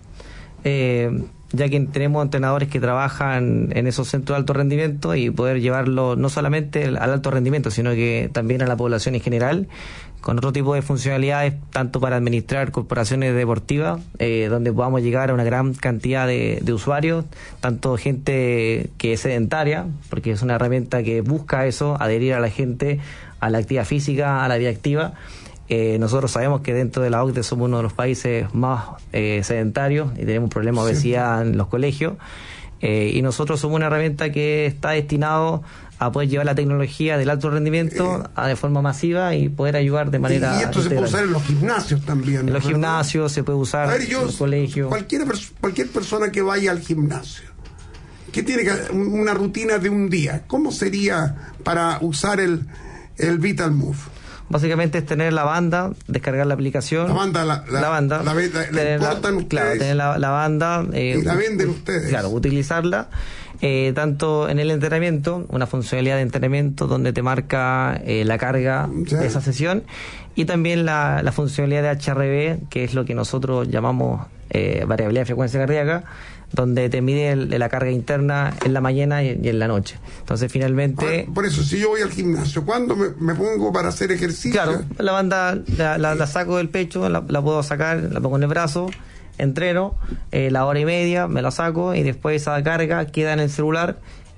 eh, ya que tenemos entrenadores que trabajan en esos centros de alto rendimiento y poder llevarlo no solamente al alto rendimiento, sino que también a la población en general, con otro tipo de funcionalidades, tanto para administrar corporaciones deportivas, eh, donde podamos llegar a una gran cantidad de, de usuarios, tanto gente que es sedentaria, porque es una herramienta que busca eso, adherir a la gente a la actividad física, a la vida activa. Eh, nosotros sabemos que dentro de la O C D E somos uno de los países más eh, sedentarios y tenemos problemas de obesidad en los colegios, eh, y nosotros somos una herramienta que está destinado a poder llevar la tecnología del alto rendimiento a de forma masiva y poder ayudar de manera... Y esto se puede usar en los gimnasios también. En los ¿verdad? gimnasios se puede usar, ver, yo, en los colegios. Cualquier, cualquier persona que vaya al gimnasio, que tiene que, una rutina de un día, ¿cómo sería para usar el, el VitalMove? Básicamente es tener la banda, descargar la aplicación. La banda, la, la, la banda, la, la, la importan ustedes. Claro, tener la, la banda. Eh, y la venden ustedes. Claro, utilizarla. Eh, tanto en el entrenamiento, una funcionalidad de entrenamiento donde te marca eh, la carga ¿sí? de esa sesión, y también la, la funcionalidad de H R V, que es lo que nosotros llamamos eh, variabilidad de frecuencia cardíaca, donde te mide el, la carga interna en la mañana y, y en la noche. Entonces, finalmente... Por, por eso, si yo voy al gimnasio, ¿cuándo me, me pongo para hacer ejercicio? Claro, la banda la, la, la saco del pecho, la, la puedo sacar, la pongo en el brazo, entreno, eh, la hora y media me la saco y después esa carga queda en el celular,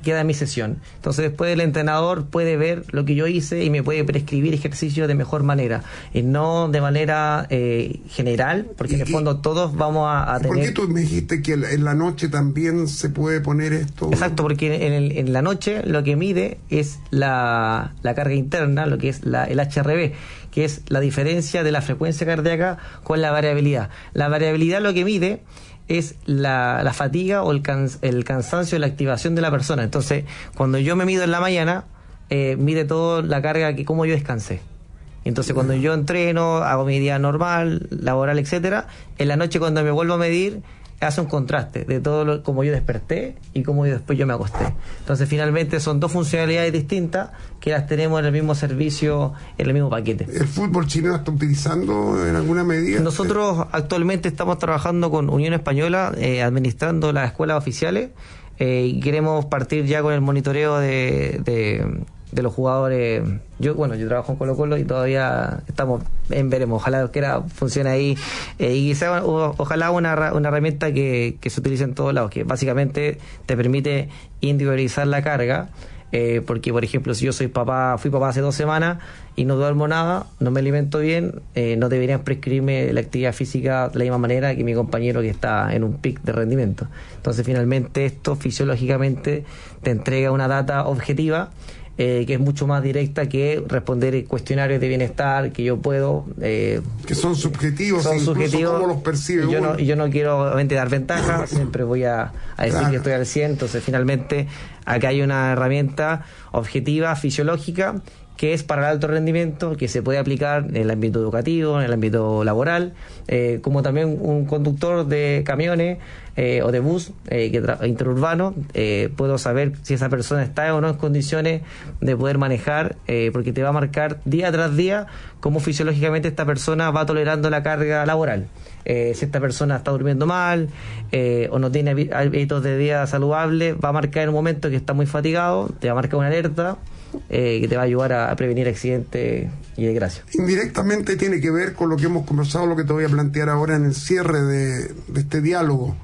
queda mi sesión. Entonces después el entrenador puede ver lo que yo hice y me puede prescribir ejercicios de mejor manera, y no de manera eh, general, porque en el fondo todos vamos a, a tener... ¿Por qué tú me dijiste que en la noche también se puede poner esto? Exacto, porque en, el, en la noche lo que mide es la, la carga interna, lo que es la, el H R V, que es la diferencia de la frecuencia cardíaca con la variabilidad. La variabilidad lo que mide es la, la fatiga o el, can, el cansancio, la activación de la persona. Entonces, cuando yo me mido en la mañana, eh, mide todo la carga, que cómo yo descansé. Entonces, cuando yo entreno, hago mi día normal, laboral, etcétera, en la noche cuando me vuelvo a medir, hace un contraste de todo lo, como yo desperté y cómo yo después yo me acosté. Entonces, finalmente son dos funcionalidades distintas que las tenemos en el mismo servicio, en el mismo paquete. ¿El fútbol chileno está utilizando en alguna medida? Nosotros actualmente estamos trabajando con Unión Española, eh, administrando las escuelas oficiales, eh, y queremos partir ya con el monitoreo de... de de los jugadores. Yo, bueno, yo trabajo en Colo Colo y todavía estamos en veremos, ojalá que era, funcione ahí, eh, y sea, o, ojalá una, una herramienta que, que se utilice en todos lados, que básicamente te permite individualizar la carga, eh, porque por ejemplo, si yo soy papá, fui papá hace dos semanas y no duermo nada, no me alimento bien, eh, no deberían prescribirme la actividad física de la misma manera que mi compañero que está en un pic de rendimiento. Entonces, finalmente, esto fisiológicamente te entrega una data objetiva, Eh, que es mucho más directa que responder cuestionarios de bienestar que yo puedo eh, que son subjetivos, son subjetivos, cómo los percibe y yo uno. no, y yo no quiero obviamente dar ventaja, siempre voy a, a decir claro. que estoy al cien. Entonces, finalmente, acá hay una herramienta objetiva, fisiológica, que es para el alto rendimiento, que se puede aplicar en el ámbito educativo, en el ámbito laboral, eh, como también un conductor de camiones eh, o de bus eh, que tra- interurbano, eh, puedo saber si esa persona está o no en condiciones de poder manejar, eh, porque te va a marcar día tras día cómo fisiológicamente esta persona va tolerando la carga laboral. Eh, si esta persona está durmiendo mal eh, o no tiene hábitos de vida saludables, va a marcar en un momento que está muy fatigado, te va a marcar una alerta Eh, que te va a ayudar a, a prevenir accidentes y desgracias. Indirectamente tiene que ver con lo que hemos conversado, lo que te voy a plantear ahora en el cierre de, de este diálogo.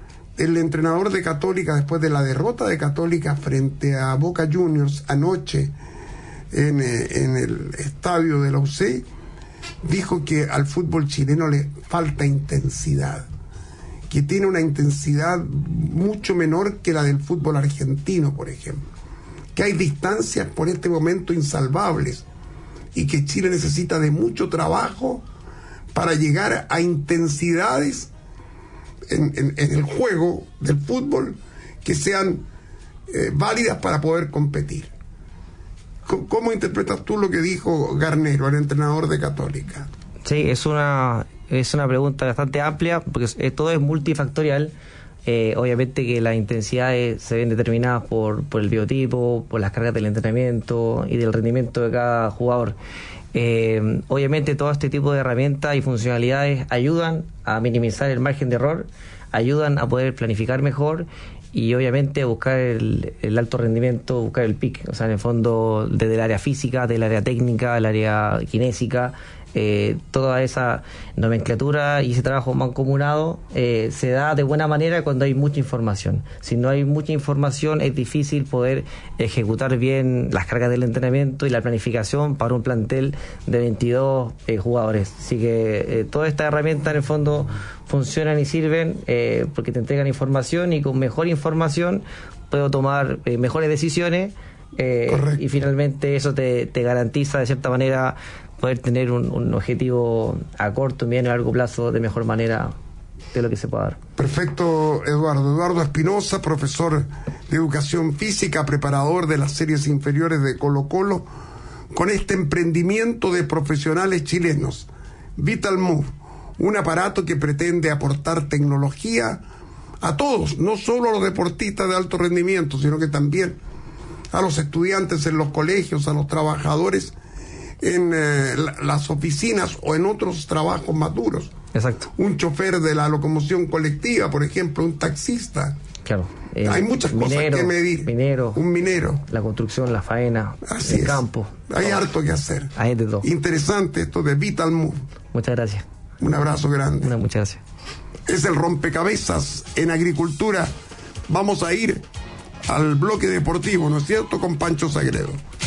El entrenador de Católica, después de la derrota de Católica frente a Boca Juniors anoche en, eh, en el estadio de la U C I, dijo que al fútbol chileno le falta intensidad, que tiene una intensidad mucho menor que la del fútbol argentino, por ejemplo, que hay distancias por este momento insalvables y que Chile necesita de mucho trabajo para llegar a intensidades en, en, en el juego del fútbol que sean eh, válidas para poder competir. ¿Cómo, ¿Cómo interpretas tú lo que dijo Garnero, el entrenador de Católica? Sí, es una, es una pregunta bastante amplia, porque es, todo es multifactorial. Eh, obviamente que las intensidades se ven determinadas por, por el biotipo, por las cargas del entrenamiento y del rendimiento de cada jugador. Eh, obviamente todo este tipo de herramientas y funcionalidades ayudan a minimizar el margen de error, ayudan a poder planificar mejor y obviamente buscar el, el alto rendimiento, buscar el pic, o sea, en el fondo desde el área física, del área técnica, el área kinésica. Eh, toda esa nomenclatura y ese trabajo mancomunado eh, se da de buena manera cuando hay mucha información. Si no hay mucha información, es difícil poder ejecutar bien las cargas del entrenamiento y la planificación para un plantel de veintidós eh, jugadores. Así que eh, todas estas herramientas en el fondo funcionan y sirven eh, porque te entregan información, y con mejor información puedo tomar eh, mejores decisiones eh, y finalmente eso te, te garantiza de cierta manera poder tener un, un objetivo a corto, mediano y largo plazo de mejor manera de lo que se pueda dar. Perfecto, Eduardo. Eduardo Espinosa, profesor de Educación Física, preparador de las series inferiores de Colo Colo, con este emprendimiento de profesionales chilenos, Vital Move, un aparato que pretende aportar tecnología a todos, no solo a los deportistas de alto rendimiento, sino que también a los estudiantes en los colegios, a los trabajadores en eh, las oficinas o en otros trabajos más duros. Exacto. Un chofer de la locomoción colectiva, por ejemplo, un taxista. Claro. Eh, Hay muchas minero, cosas que medir. Minero. Un minero. La construcción, la faena, Así el es. campo. Hay todo. harto que hacer. Hay de todo. Interesante esto de Vital Move. Muchas gracias. Un abrazo grande. Una, muchas gracias. Es el rompecabezas en agricultura. Vamos a ir al bloque deportivo, ¿no es cierto?, con Pancho Sagredo.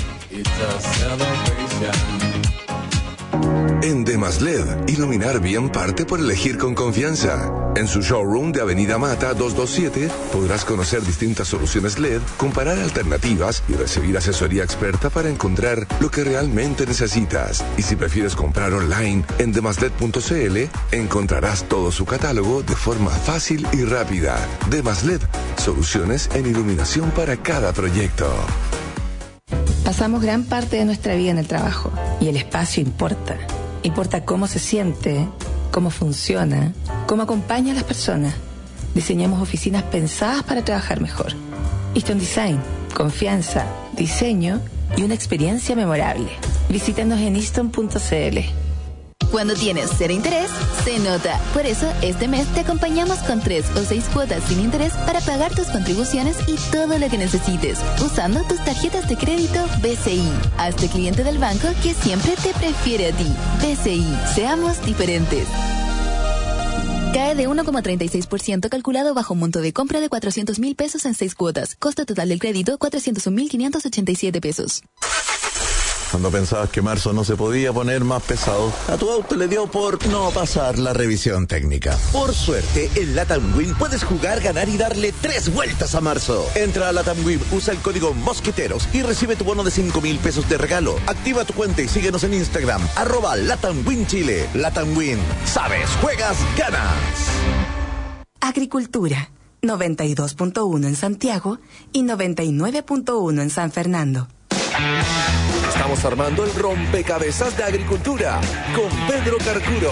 En Demaslet, iluminar bien parte por elegir con confianza. En su showroom de Avenida Mata doscientos veintisiete podrás conocer distintas soluciones L E D, comparar alternativas y recibir asesoría experta para encontrar lo que realmente necesitas. Y si prefieres comprar online en demaslet punto c l, encontrarás todo su catálogo de forma fácil y rápida. Demaslet, soluciones en iluminación para cada proyecto. Pasamos gran parte de nuestra vida en el trabajo y el espacio importa. Importa cómo se siente, cómo funciona, cómo acompaña a las personas. Diseñamos oficinas pensadas para trabajar mejor. Easton Design, confianza, diseño y una experiencia memorable. Visítanos en easton punto c l. Cuando tienes cero interés, se nota. Por eso, este mes te acompañamos con tres o seis cuotas sin interés para pagar tus contribuciones y todo lo que necesites, usando tus tarjetas de crédito B C I. Hazte cliente del banco que siempre te prefiere a ti. B C I, seamos diferentes. Cae de uno coma treinta y seis por ciento calculado bajo un monto de compra de cuatrocientos mil pesos en seis cuotas. Costo total del crédito, cuatrocientos un mil quinientos ochenta y siete pesos. Cuando pensabas que marzo no se podía poner más pesado, a tu auto le dio por no pasar la revisión técnica. Por suerte, en Latam Win puedes jugar, ganar y darle tres vueltas a marzo. Entra a Latam Win, usa el código Mosqueteros y recibe tu bono de cinco mil pesos de regalo. Activa tu cuenta y síguenos en Instagram, arroba Latam Win Chile. Latam Win, sabes, juegas, ganas. Agricultura, noventa y dos punto uno en Santiago y noventa y nueve punto uno en San Fernando. Estamos armando el rompecabezas de agricultura con Pedro Carcuro.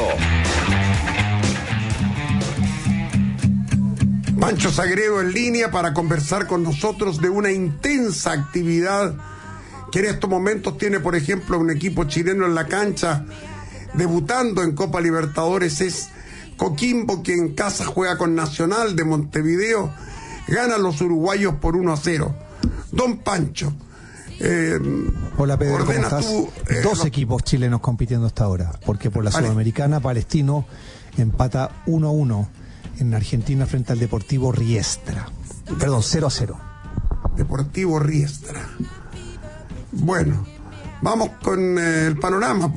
Pancho Sagredo en línea para conversar con nosotros de una intensa actividad que en estos momentos tiene, por ejemplo, un equipo chileno en la cancha debutando en Copa Libertadores. Es Coquimbo, que en casa juega con Nacional de Montevideo. Ganan los uruguayos por uno a cero. Don Pancho, Eh, Hola Pedro, ¿cómo estás? Tú, eh, Dos no... equipos chilenos compitiendo hasta ahora, porque por la vale. Sudamericana, Palestino empata uno a uno en Argentina frente al Deportivo Riestra. Perdón, cero a cero. Deportivo Riestra. Bueno, vamos con eh, el panorama.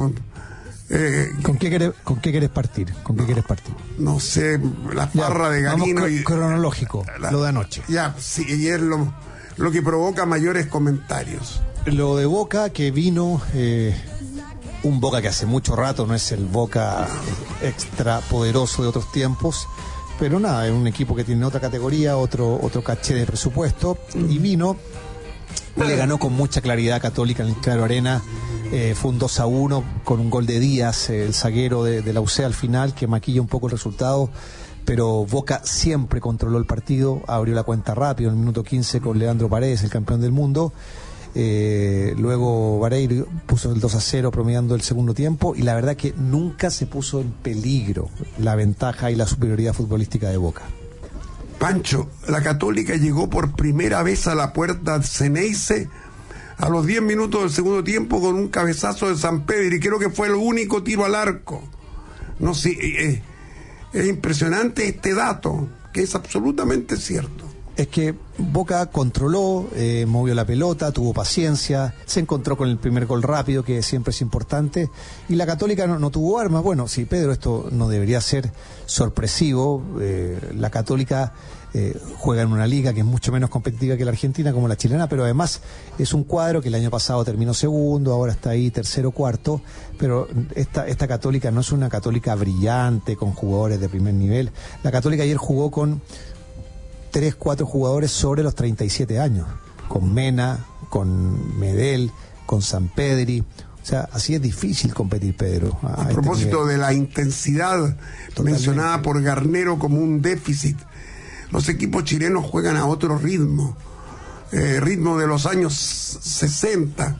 Eh, ¿Con qué querés, con qué querés partir? ¿Con qué no, querés partir? No sé, la farra ya, de Garino vamos y cronológico, la, lo de anoche. Ya, sí, y es lo lo que provoca mayores comentarios. Lo de Boca, que vino eh, un Boca que hace mucho rato no es el Boca extra poderoso de otros tiempos, pero nada, es un equipo que tiene otra categoría, otro otro caché de presupuesto, y vino, le ganó con mucha claridad a Católica en el Claro Arena. Eh, fue un dos a uno con un gol de Díaz, el zaguero de, de la U C E al final, que maquilla un poco el resultado. Pero Boca siempre controló el partido, abrió la cuenta rápido en el minuto quince con Leandro Paredes, el campeón del mundo. Eh, luego Vareiro puso el dos a cero promediando el segundo tiempo, y la verdad que nunca se puso en peligro la ventaja y la superioridad futbolística de Boca. Pancho, la Católica llegó por primera vez a la puerta de Ceneice a los diez minutos del segundo tiempo con un cabezazo de Sampedri, y creo que fue el único tiro al arco. No sé... Eh, Es impresionante este dato, que es absolutamente cierto. Es que Boca controló, eh, movió la pelota, tuvo paciencia, se encontró con el primer gol rápido, que siempre es importante, y la Católica no, no tuvo armas. Bueno, sí, Pedro, esto no debería ser sorpresivo. Eh, la Católica eh, juega en una liga que es mucho menos competitiva que la argentina, como la chilena, pero además es un cuadro que el año pasado terminó segundo, ahora está ahí tercero, cuarto, pero esta, esta Católica no es una Católica brillante, con jugadores de primer nivel. La Católica ayer jugó con tres, cuatro jugadores sobre los treinta y siete años, con Mena, con Medel, con Sampedri. O sea, así es difícil competir, Pedro. A, a este propósito nivel. De la intensidad Totalmente. Mencionada por Garnero como un déficit, los equipos chilenos juegan a otro ritmo, eh, ritmo de los años sesenta,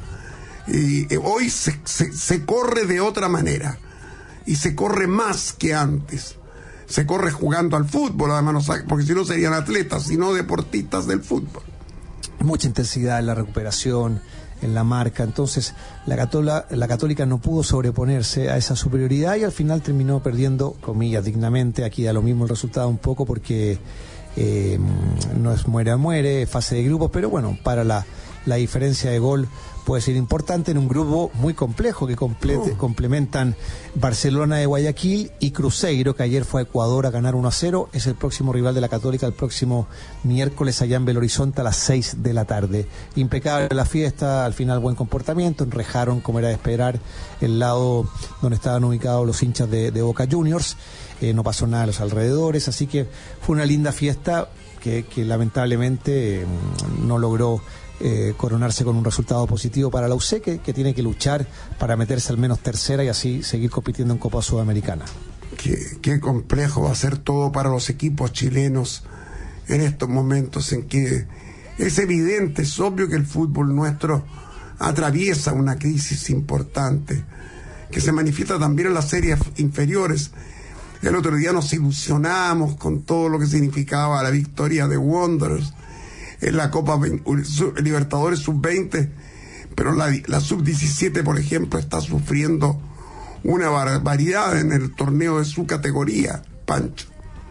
y eh, hoy se, se, se corre de otra manera, y se corre más que antes. Se corre jugando al fútbol, además, porque si no serían atletas, sino deportistas del fútbol. Mucha intensidad en la recuperación, en la marca. Entonces la Católica, la Católica no pudo sobreponerse a esa superioridad y al final terminó perdiendo, comillas, dignamente. Aquí da lo mismo el resultado un poco, porque eh, no es muere a muere, fase de grupos, pero bueno, para la, la diferencia de gol puede ser importante en un grupo muy complejo que complete, oh. complementan Barcelona de Guayaquil y Cruzeiro, que ayer fue a Ecuador a ganar uno a cero. Es el próximo rival de la Católica el próximo miércoles allá en Belo Horizonte a las seis de la tarde. Impecable la fiesta, al final buen comportamiento, enrejaron como era de esperar el lado donde estaban ubicados los hinchas de, de Boca Juniors, eh, no pasó nada a los alrededores, así que fue una linda fiesta que, que lamentablemente eh, no logró Eh, coronarse con un resultado positivo para la U C, que, que tiene que luchar para meterse al menos tercera y así seguir compitiendo en Copa Sudamericana. Qué, qué complejo va a ser todo para los equipos chilenos en estos momentos en que es evidente, es obvio que el fútbol nuestro atraviesa una crisis importante que se manifiesta también en las series inferiores. El otro día nos ilusionamos con todo lo que significaba la victoria de Wanderers en la Copa Libertadores sub veinte, pero la, la sub diecisiete, por ejemplo, está sufriendo una barbaridad en el torneo de su categoría, Pancho.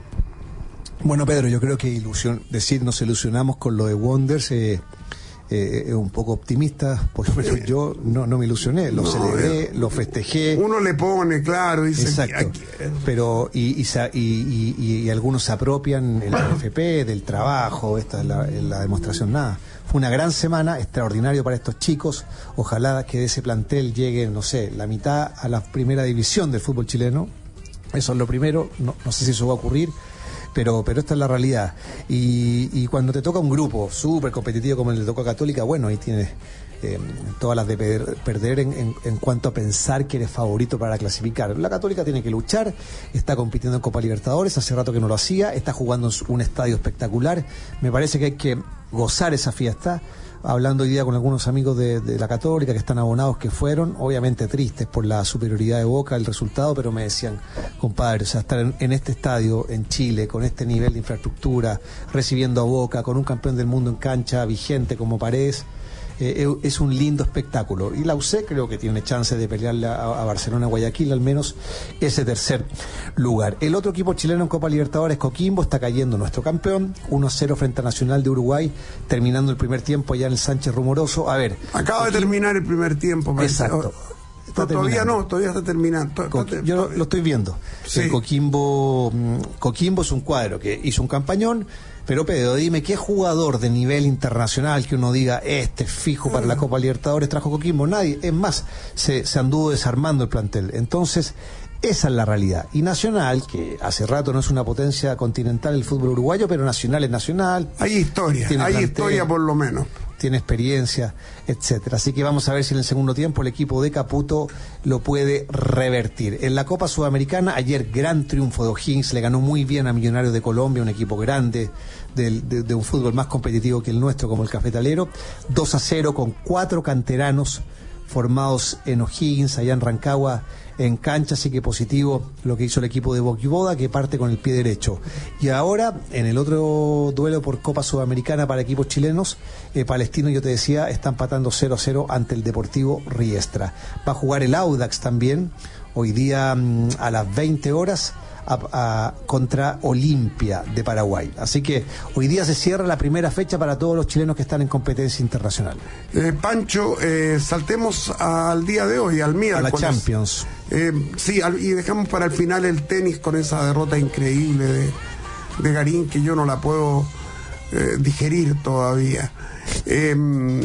Bueno, Pedro, yo creo que ilusión, decir nos ilusionamos con lo de Wanderers eh, eh, es un poco optimista, por lo menos yo no, no me ilusioné, lo no, celebré, eh, lo festejé. Uno le pone, claro, dice. Exacto, aquí, aquí. pero y, y, y, y, y algunos se apropian el F P del trabajo, esta es la, la demostración, nada. Fue una gran semana, extraordinario para estos chicos, ojalá que de ese plantel llegue, no sé, la mitad a la primera división del fútbol chileno, eso es lo primero, no, no sé si eso va a ocurrir, Pero, pero esta es la realidad. Y, y cuando te toca un grupo súper competitivo como el de tocó a Católica, bueno, ahí tienes eh, todas las de perder, perder en, en, en cuanto a pensar que eres favorito para clasificar. La Católica tiene que luchar, está compitiendo en Copa Libertadores, hace rato que no lo hacía, está jugando en un estadio espectacular. Me parece que hay que gozar esa fiesta. Hablando hoy día con algunos amigos de, de la Católica que están abonados, que fueron obviamente tristes por la superioridad de Boca, el resultado, pero me decían, compadre, o sea, estar en, en este estadio en Chile, con este nivel de infraestructura, recibiendo a Boca, con un campeón del mundo en cancha vigente como Paredes, eh, es un lindo espectáculo. Y la U C creo que tiene chance de pelearle a, a Barcelona, Guayaquil, al menos ese tercer lugar. El otro equipo chileno en Copa Libertadores, Coquimbo, está cayendo nuestro campeón, uno a cero frente a Nacional de Uruguay, terminando el primer tiempo allá en el Sánchez Rumoroso. A ver, acaba Coquimbo, de terminar el primer tiempo. Exacto. Está todavía no, todavía está terminando. Está, Co yo lo, lo estoy viendo. Sí. El Coquimbo, Coquimbo es un cuadro que hizo un campañón. Pero Pedro, dime, ¿qué jugador de nivel internacional que uno diga, este fijo para la Copa Libertadores trajo Coquimbo? Nadie. Es más, se, se anduvo desarmando el plantel. Entonces, esa es la realidad. Y Nacional, que hace rato no es una potencia continental el fútbol uruguayo, pero Nacional es Nacional. Hay historia, hay plantel, historia por lo menos. Tiene experiencia, etcétera. Así que vamos a ver si en el segundo tiempo el equipo de Caputo lo puede revertir. En la Copa Sudamericana, ayer gran triunfo de O'Higgins, le ganó muy bien a Millonarios de Colombia, un equipo grande, de, de, de un fútbol más competitivo que el nuestro, como el Cafetalero, dos a cero con cuatro canteranos formados en O'Higgins, allá en Rancagua, en cancha, así que positivo lo que hizo el equipo de Boquiboda, que parte con el pie derecho. Y ahora, en el otro duelo por Copa Sudamericana para equipos chilenos, eh, Palestino, yo te decía, está empatando cero a cero ante el Deportivo Riestra. Va a jugar el Audax también, hoy día mm, a las veinte horas, A, a, contra Olimpia de Paraguay. Así que hoy día se cierra la primera fecha para todos los chilenos que están en competencia internacional. Eh, Pancho, eh, saltemos al día de hoy, al miércoles. A la Champions. Eh, sí, al, y dejamos para el final el tenis con esa derrota increíble de, de Garín, que yo no la puedo eh, digerir todavía. Eh,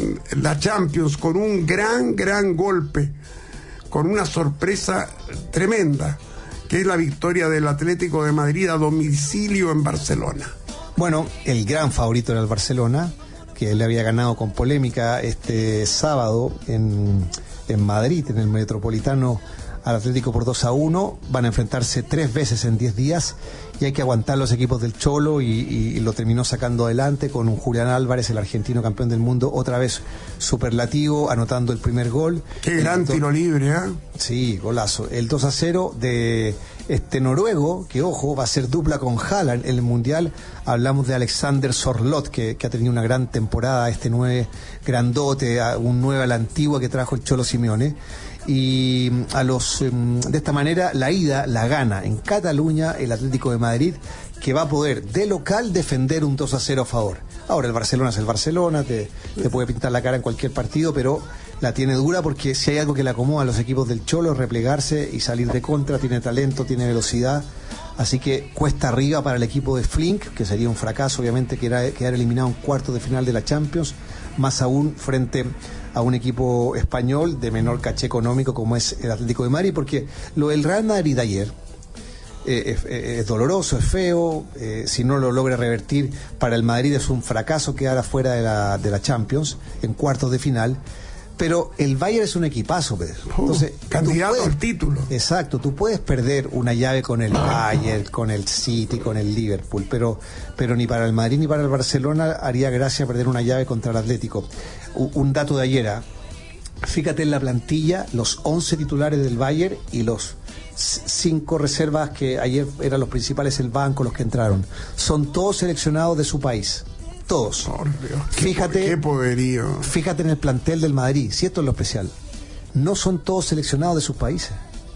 la Champions con un gran, gran golpe, con una sorpresa tremenda, que es la victoria del Atlético de Madrid a domicilio en Barcelona. Bueno, el gran favorito era el Barcelona, que le había ganado con polémica este sábado en, en Madrid, en el Metropolitano, al Atlético por dos a uno. Van a enfrentarse tres veces en diez días y hay que aguantar los equipos del Cholo, y, y, y lo terminó sacando adelante con un Julián Álvarez, el argentino campeón del mundo, otra vez superlativo, anotando el primer gol. Qué gran tiro libre, ¿eh? Sí, golazo. El dos a cero de este noruego, que ojo, va a ser dupla con Haaland en el Mundial. Hablamos de Alexander Sorloth, que, que ha tenido una gran temporada, este nueve grandote, un nueve a la antigua que trajo el Cholo Simeone. Y a los de esta manera la ida la gana en Cataluña el Atlético de Madrid, que va a poder de local defender un dos a cero a favor. Ahora el Barcelona es el Barcelona, te, te puede pintar la cara en cualquier partido, pero la tiene dura porque si hay algo que le acomoda a los equipos del Cholo es replegarse y salir de contra. Tiene talento, tiene velocidad, así que cuesta arriba para el equipo de Flink, que sería un fracaso obviamente quedar, quedar eliminado en cuartos de final de la Champions, más aún frente a un equipo español de menor caché económico como es el Atlético de Madrid, porque lo del Real Madrid de ayer eh, es, es doloroso, es feo, eh, si no lo logra revertir para el Madrid es un fracaso quedar afuera de la, de la Champions en cuartos de final. Pero el Bayern es un equipazo, Pedro. Entonces, uh, candidato puedes, al título. Exacto, tú puedes perder una llave con el Bayern, con el City, con el Liverpool, pero, pero ni para el Madrid ni para el Barcelona haría gracia perder una llave contra el Atlético. Un, un dato de ayer, ¿eh? Fíjate en la plantilla, los once titulares del Bayern y los cinco reservas que ayer eran los principales, el banco, los que entraron. Son todos seleccionados de su país. Todos. Por Dios, fíjate, qué poderío. Fíjate en el plantel del Madrid, si esto es lo especial. No son todos seleccionados de sus países.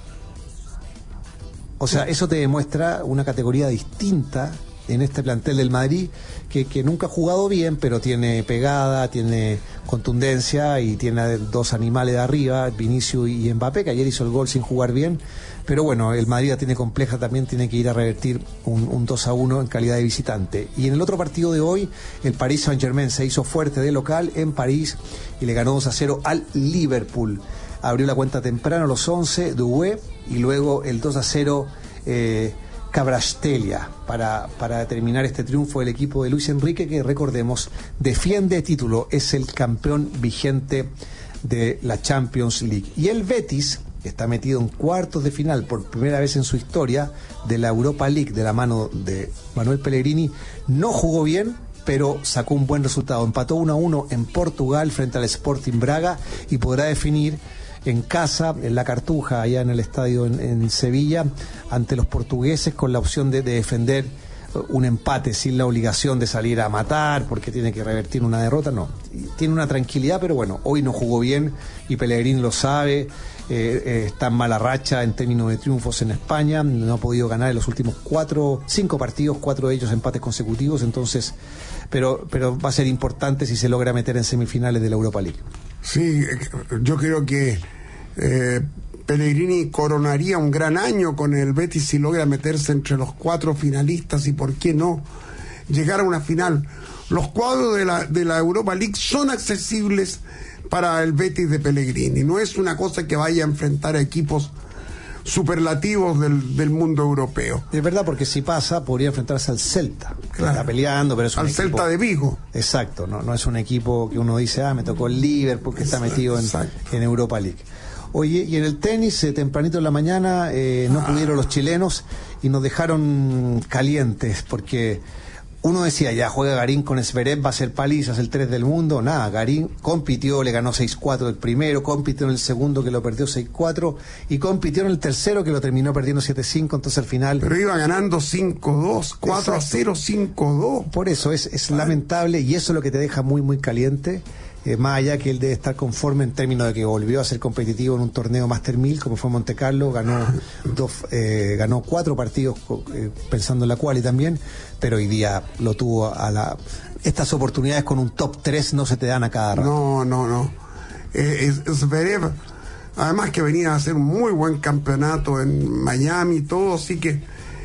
O sea, eso te demuestra una categoría distinta en este plantel del Madrid, que, que nunca ha jugado bien, pero tiene pegada, tiene contundencia y tiene dos animales de arriba, Vinicius y Mbappé, que ayer hizo el gol sin jugar bien. Pero bueno, el Madrid la tiene compleja también, tiene que ir a revertir un, un dos a uno en calidad de visitante. Y en el otro partido de hoy, el Paris Saint-Germain se hizo fuerte de local en París y le ganó dos a cero al Liverpool. Abrió la cuenta temprano, los once, Doué, y luego el dos a cero eh, Kvaratskhelia, para, para terminar este triunfo del equipo de Luis Enrique, que recordemos, defiende título, es el campeón vigente de la Champions League. Y el Betis está metido en cuartos de final por primera vez en su historia de la Europa League de la mano de Manuel Pellegrini. No jugó bien, pero sacó un buen resultado. Empató uno a uno en Portugal frente al Sporting Braga y podrá definir en casa, en la Cartuja, allá en el estadio en, en Sevilla, ante los portugueses, con la opción de, de defender un empate sin la obligación de salir a matar porque tiene que revertir una derrota. No, tiene una tranquilidad, pero bueno, hoy no jugó bien y Pellegrini lo sabe. Eh, eh, está en mala racha en términos de triunfos en España, no ha podido ganar en los últimos cuatro, cinco partidos, cuatro de ellos empates consecutivos, entonces, pero, pero va a ser importante si se logra meter en semifinales de la Europa League. Sí, yo creo que eh, Pellegrini coronaría un gran año con el Betis si logra meterse entre los cuatro finalistas y por qué no llegar a una final. Los cuadros de la, de la Europa League son accesibles para el Betis de Pellegrini. No es una cosa que vaya a enfrentar a equipos superlativos del, del mundo europeo. Es verdad, porque si pasa, podría enfrentarse al Celta, que claro, está peleando, pero es un al equipo, Celta de Vigo. Exacto, no, no es un equipo que uno dice, ah, me tocó el Liverpool, que exacto, está metido en, en Europa League. Oye, y en el tenis, eh, tempranito en la mañana, eh, no ah. pudieron los chilenos y nos dejaron calientes, porque uno decía, ya juega Garín con Zverev, va a ser palizas, el tres del mundo. Nada, Garín compitió, le ganó seis cuatro el primero, compitió en el segundo que lo perdió seis cuatro y compitió en el tercero que lo terminó perdiendo siete cinco, entonces al final... Pero iba ganando cinco dos, cuatro a cero, cinco dos. Por eso es, es lamentable y eso es lo que te deja muy muy caliente. Eh, más allá que él debe estar conforme en términos de que volvió a ser competitivo en un torneo Master mil como fue Monte Carlo, ganó dos, eh, ganó cuatro partidos eh, pensando en la quali también, pero hoy día lo tuvo a la... Estas oportunidades con un top tres no se te dan a cada rato. No, no, no. Eh, Zverev, además que venía a hacer un muy buen campeonato en Miami y todo, así que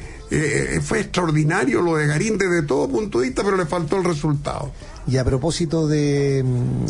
eh, fue extraordinario lo de Garín desde todo punto de vista, pero le faltó el resultado. Y a propósito de,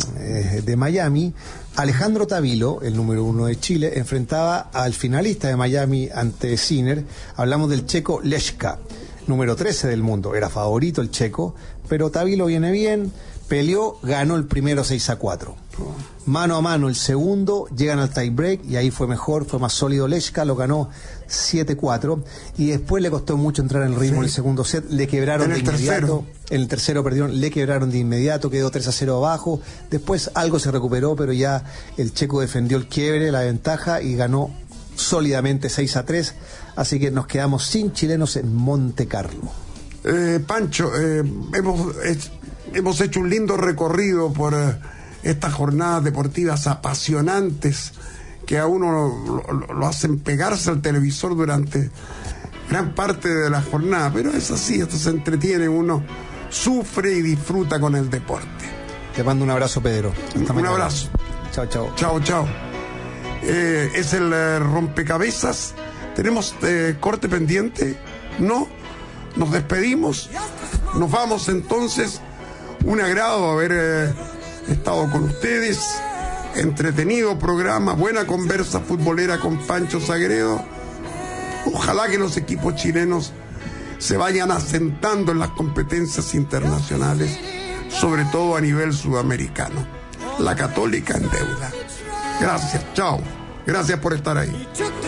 de Miami, Alejandro Tavilo, el número uno de Chile, enfrentaba al finalista de Miami ante Sinner. Hablamos del checo Leška, número trece del mundo. Era favorito el checo, pero Tavilo viene bien, peleó, ganó el primero seis a cuatro. Mano a mano el segundo, llegan al tie break y ahí fue mejor, fue más sólido Leška, lo ganó siete cuatro y después le costó mucho entrar en el ritmo en sí. El segundo set, le quebraron de inmediato, en el tercero perdieron, le quebraron de inmediato, quedó tres a cero abajo, después algo se recuperó, pero ya el checo defendió el quiebre, la ventaja y ganó sólidamente seis a tres, así que nos quedamos sin chilenos en Monte Carlo. Eh, Pancho, eh, hemos, eh, hemos hecho un lindo recorrido por eh, estas jornadas deportivas apasionantes que a uno lo, lo, lo hacen pegarse al televisor durante gran parte de la jornada, pero es así, esto se entretiene, uno sufre y disfruta con el deporte. Te mando un abrazo, Pedro. Hasta un mañana. Abrazo. Chao, chao. Chao, chao. Eh, es el eh, rompecabezas. ¿Tenemos eh, corte pendiente? No. Nos despedimos. Nos vamos entonces. Un agrado haber eh, estado con ustedes. Entretenido programa, buena conversa futbolera con Pancho Sagredo. Ojalá que los equipos chilenos se vayan asentando en las competencias internacionales, sobre todo a nivel sudamericano. La Católica en deuda. Gracias, chao. Gracias por estar ahí.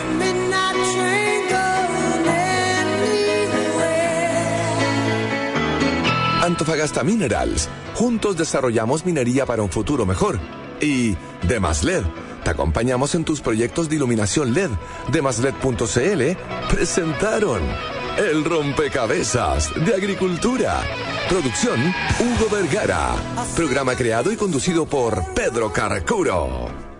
Antofagasta Minerals. Juntos desarrollamos minería para un futuro mejor. Y Demaslet. Te acompañamos en tus proyectos de iluminación L E D. Demaslet punto c l presentaron El Rompecabezas de Agricultura. Producción Hugo Vergara. Programa creado y conducido por Pedro Carcuro.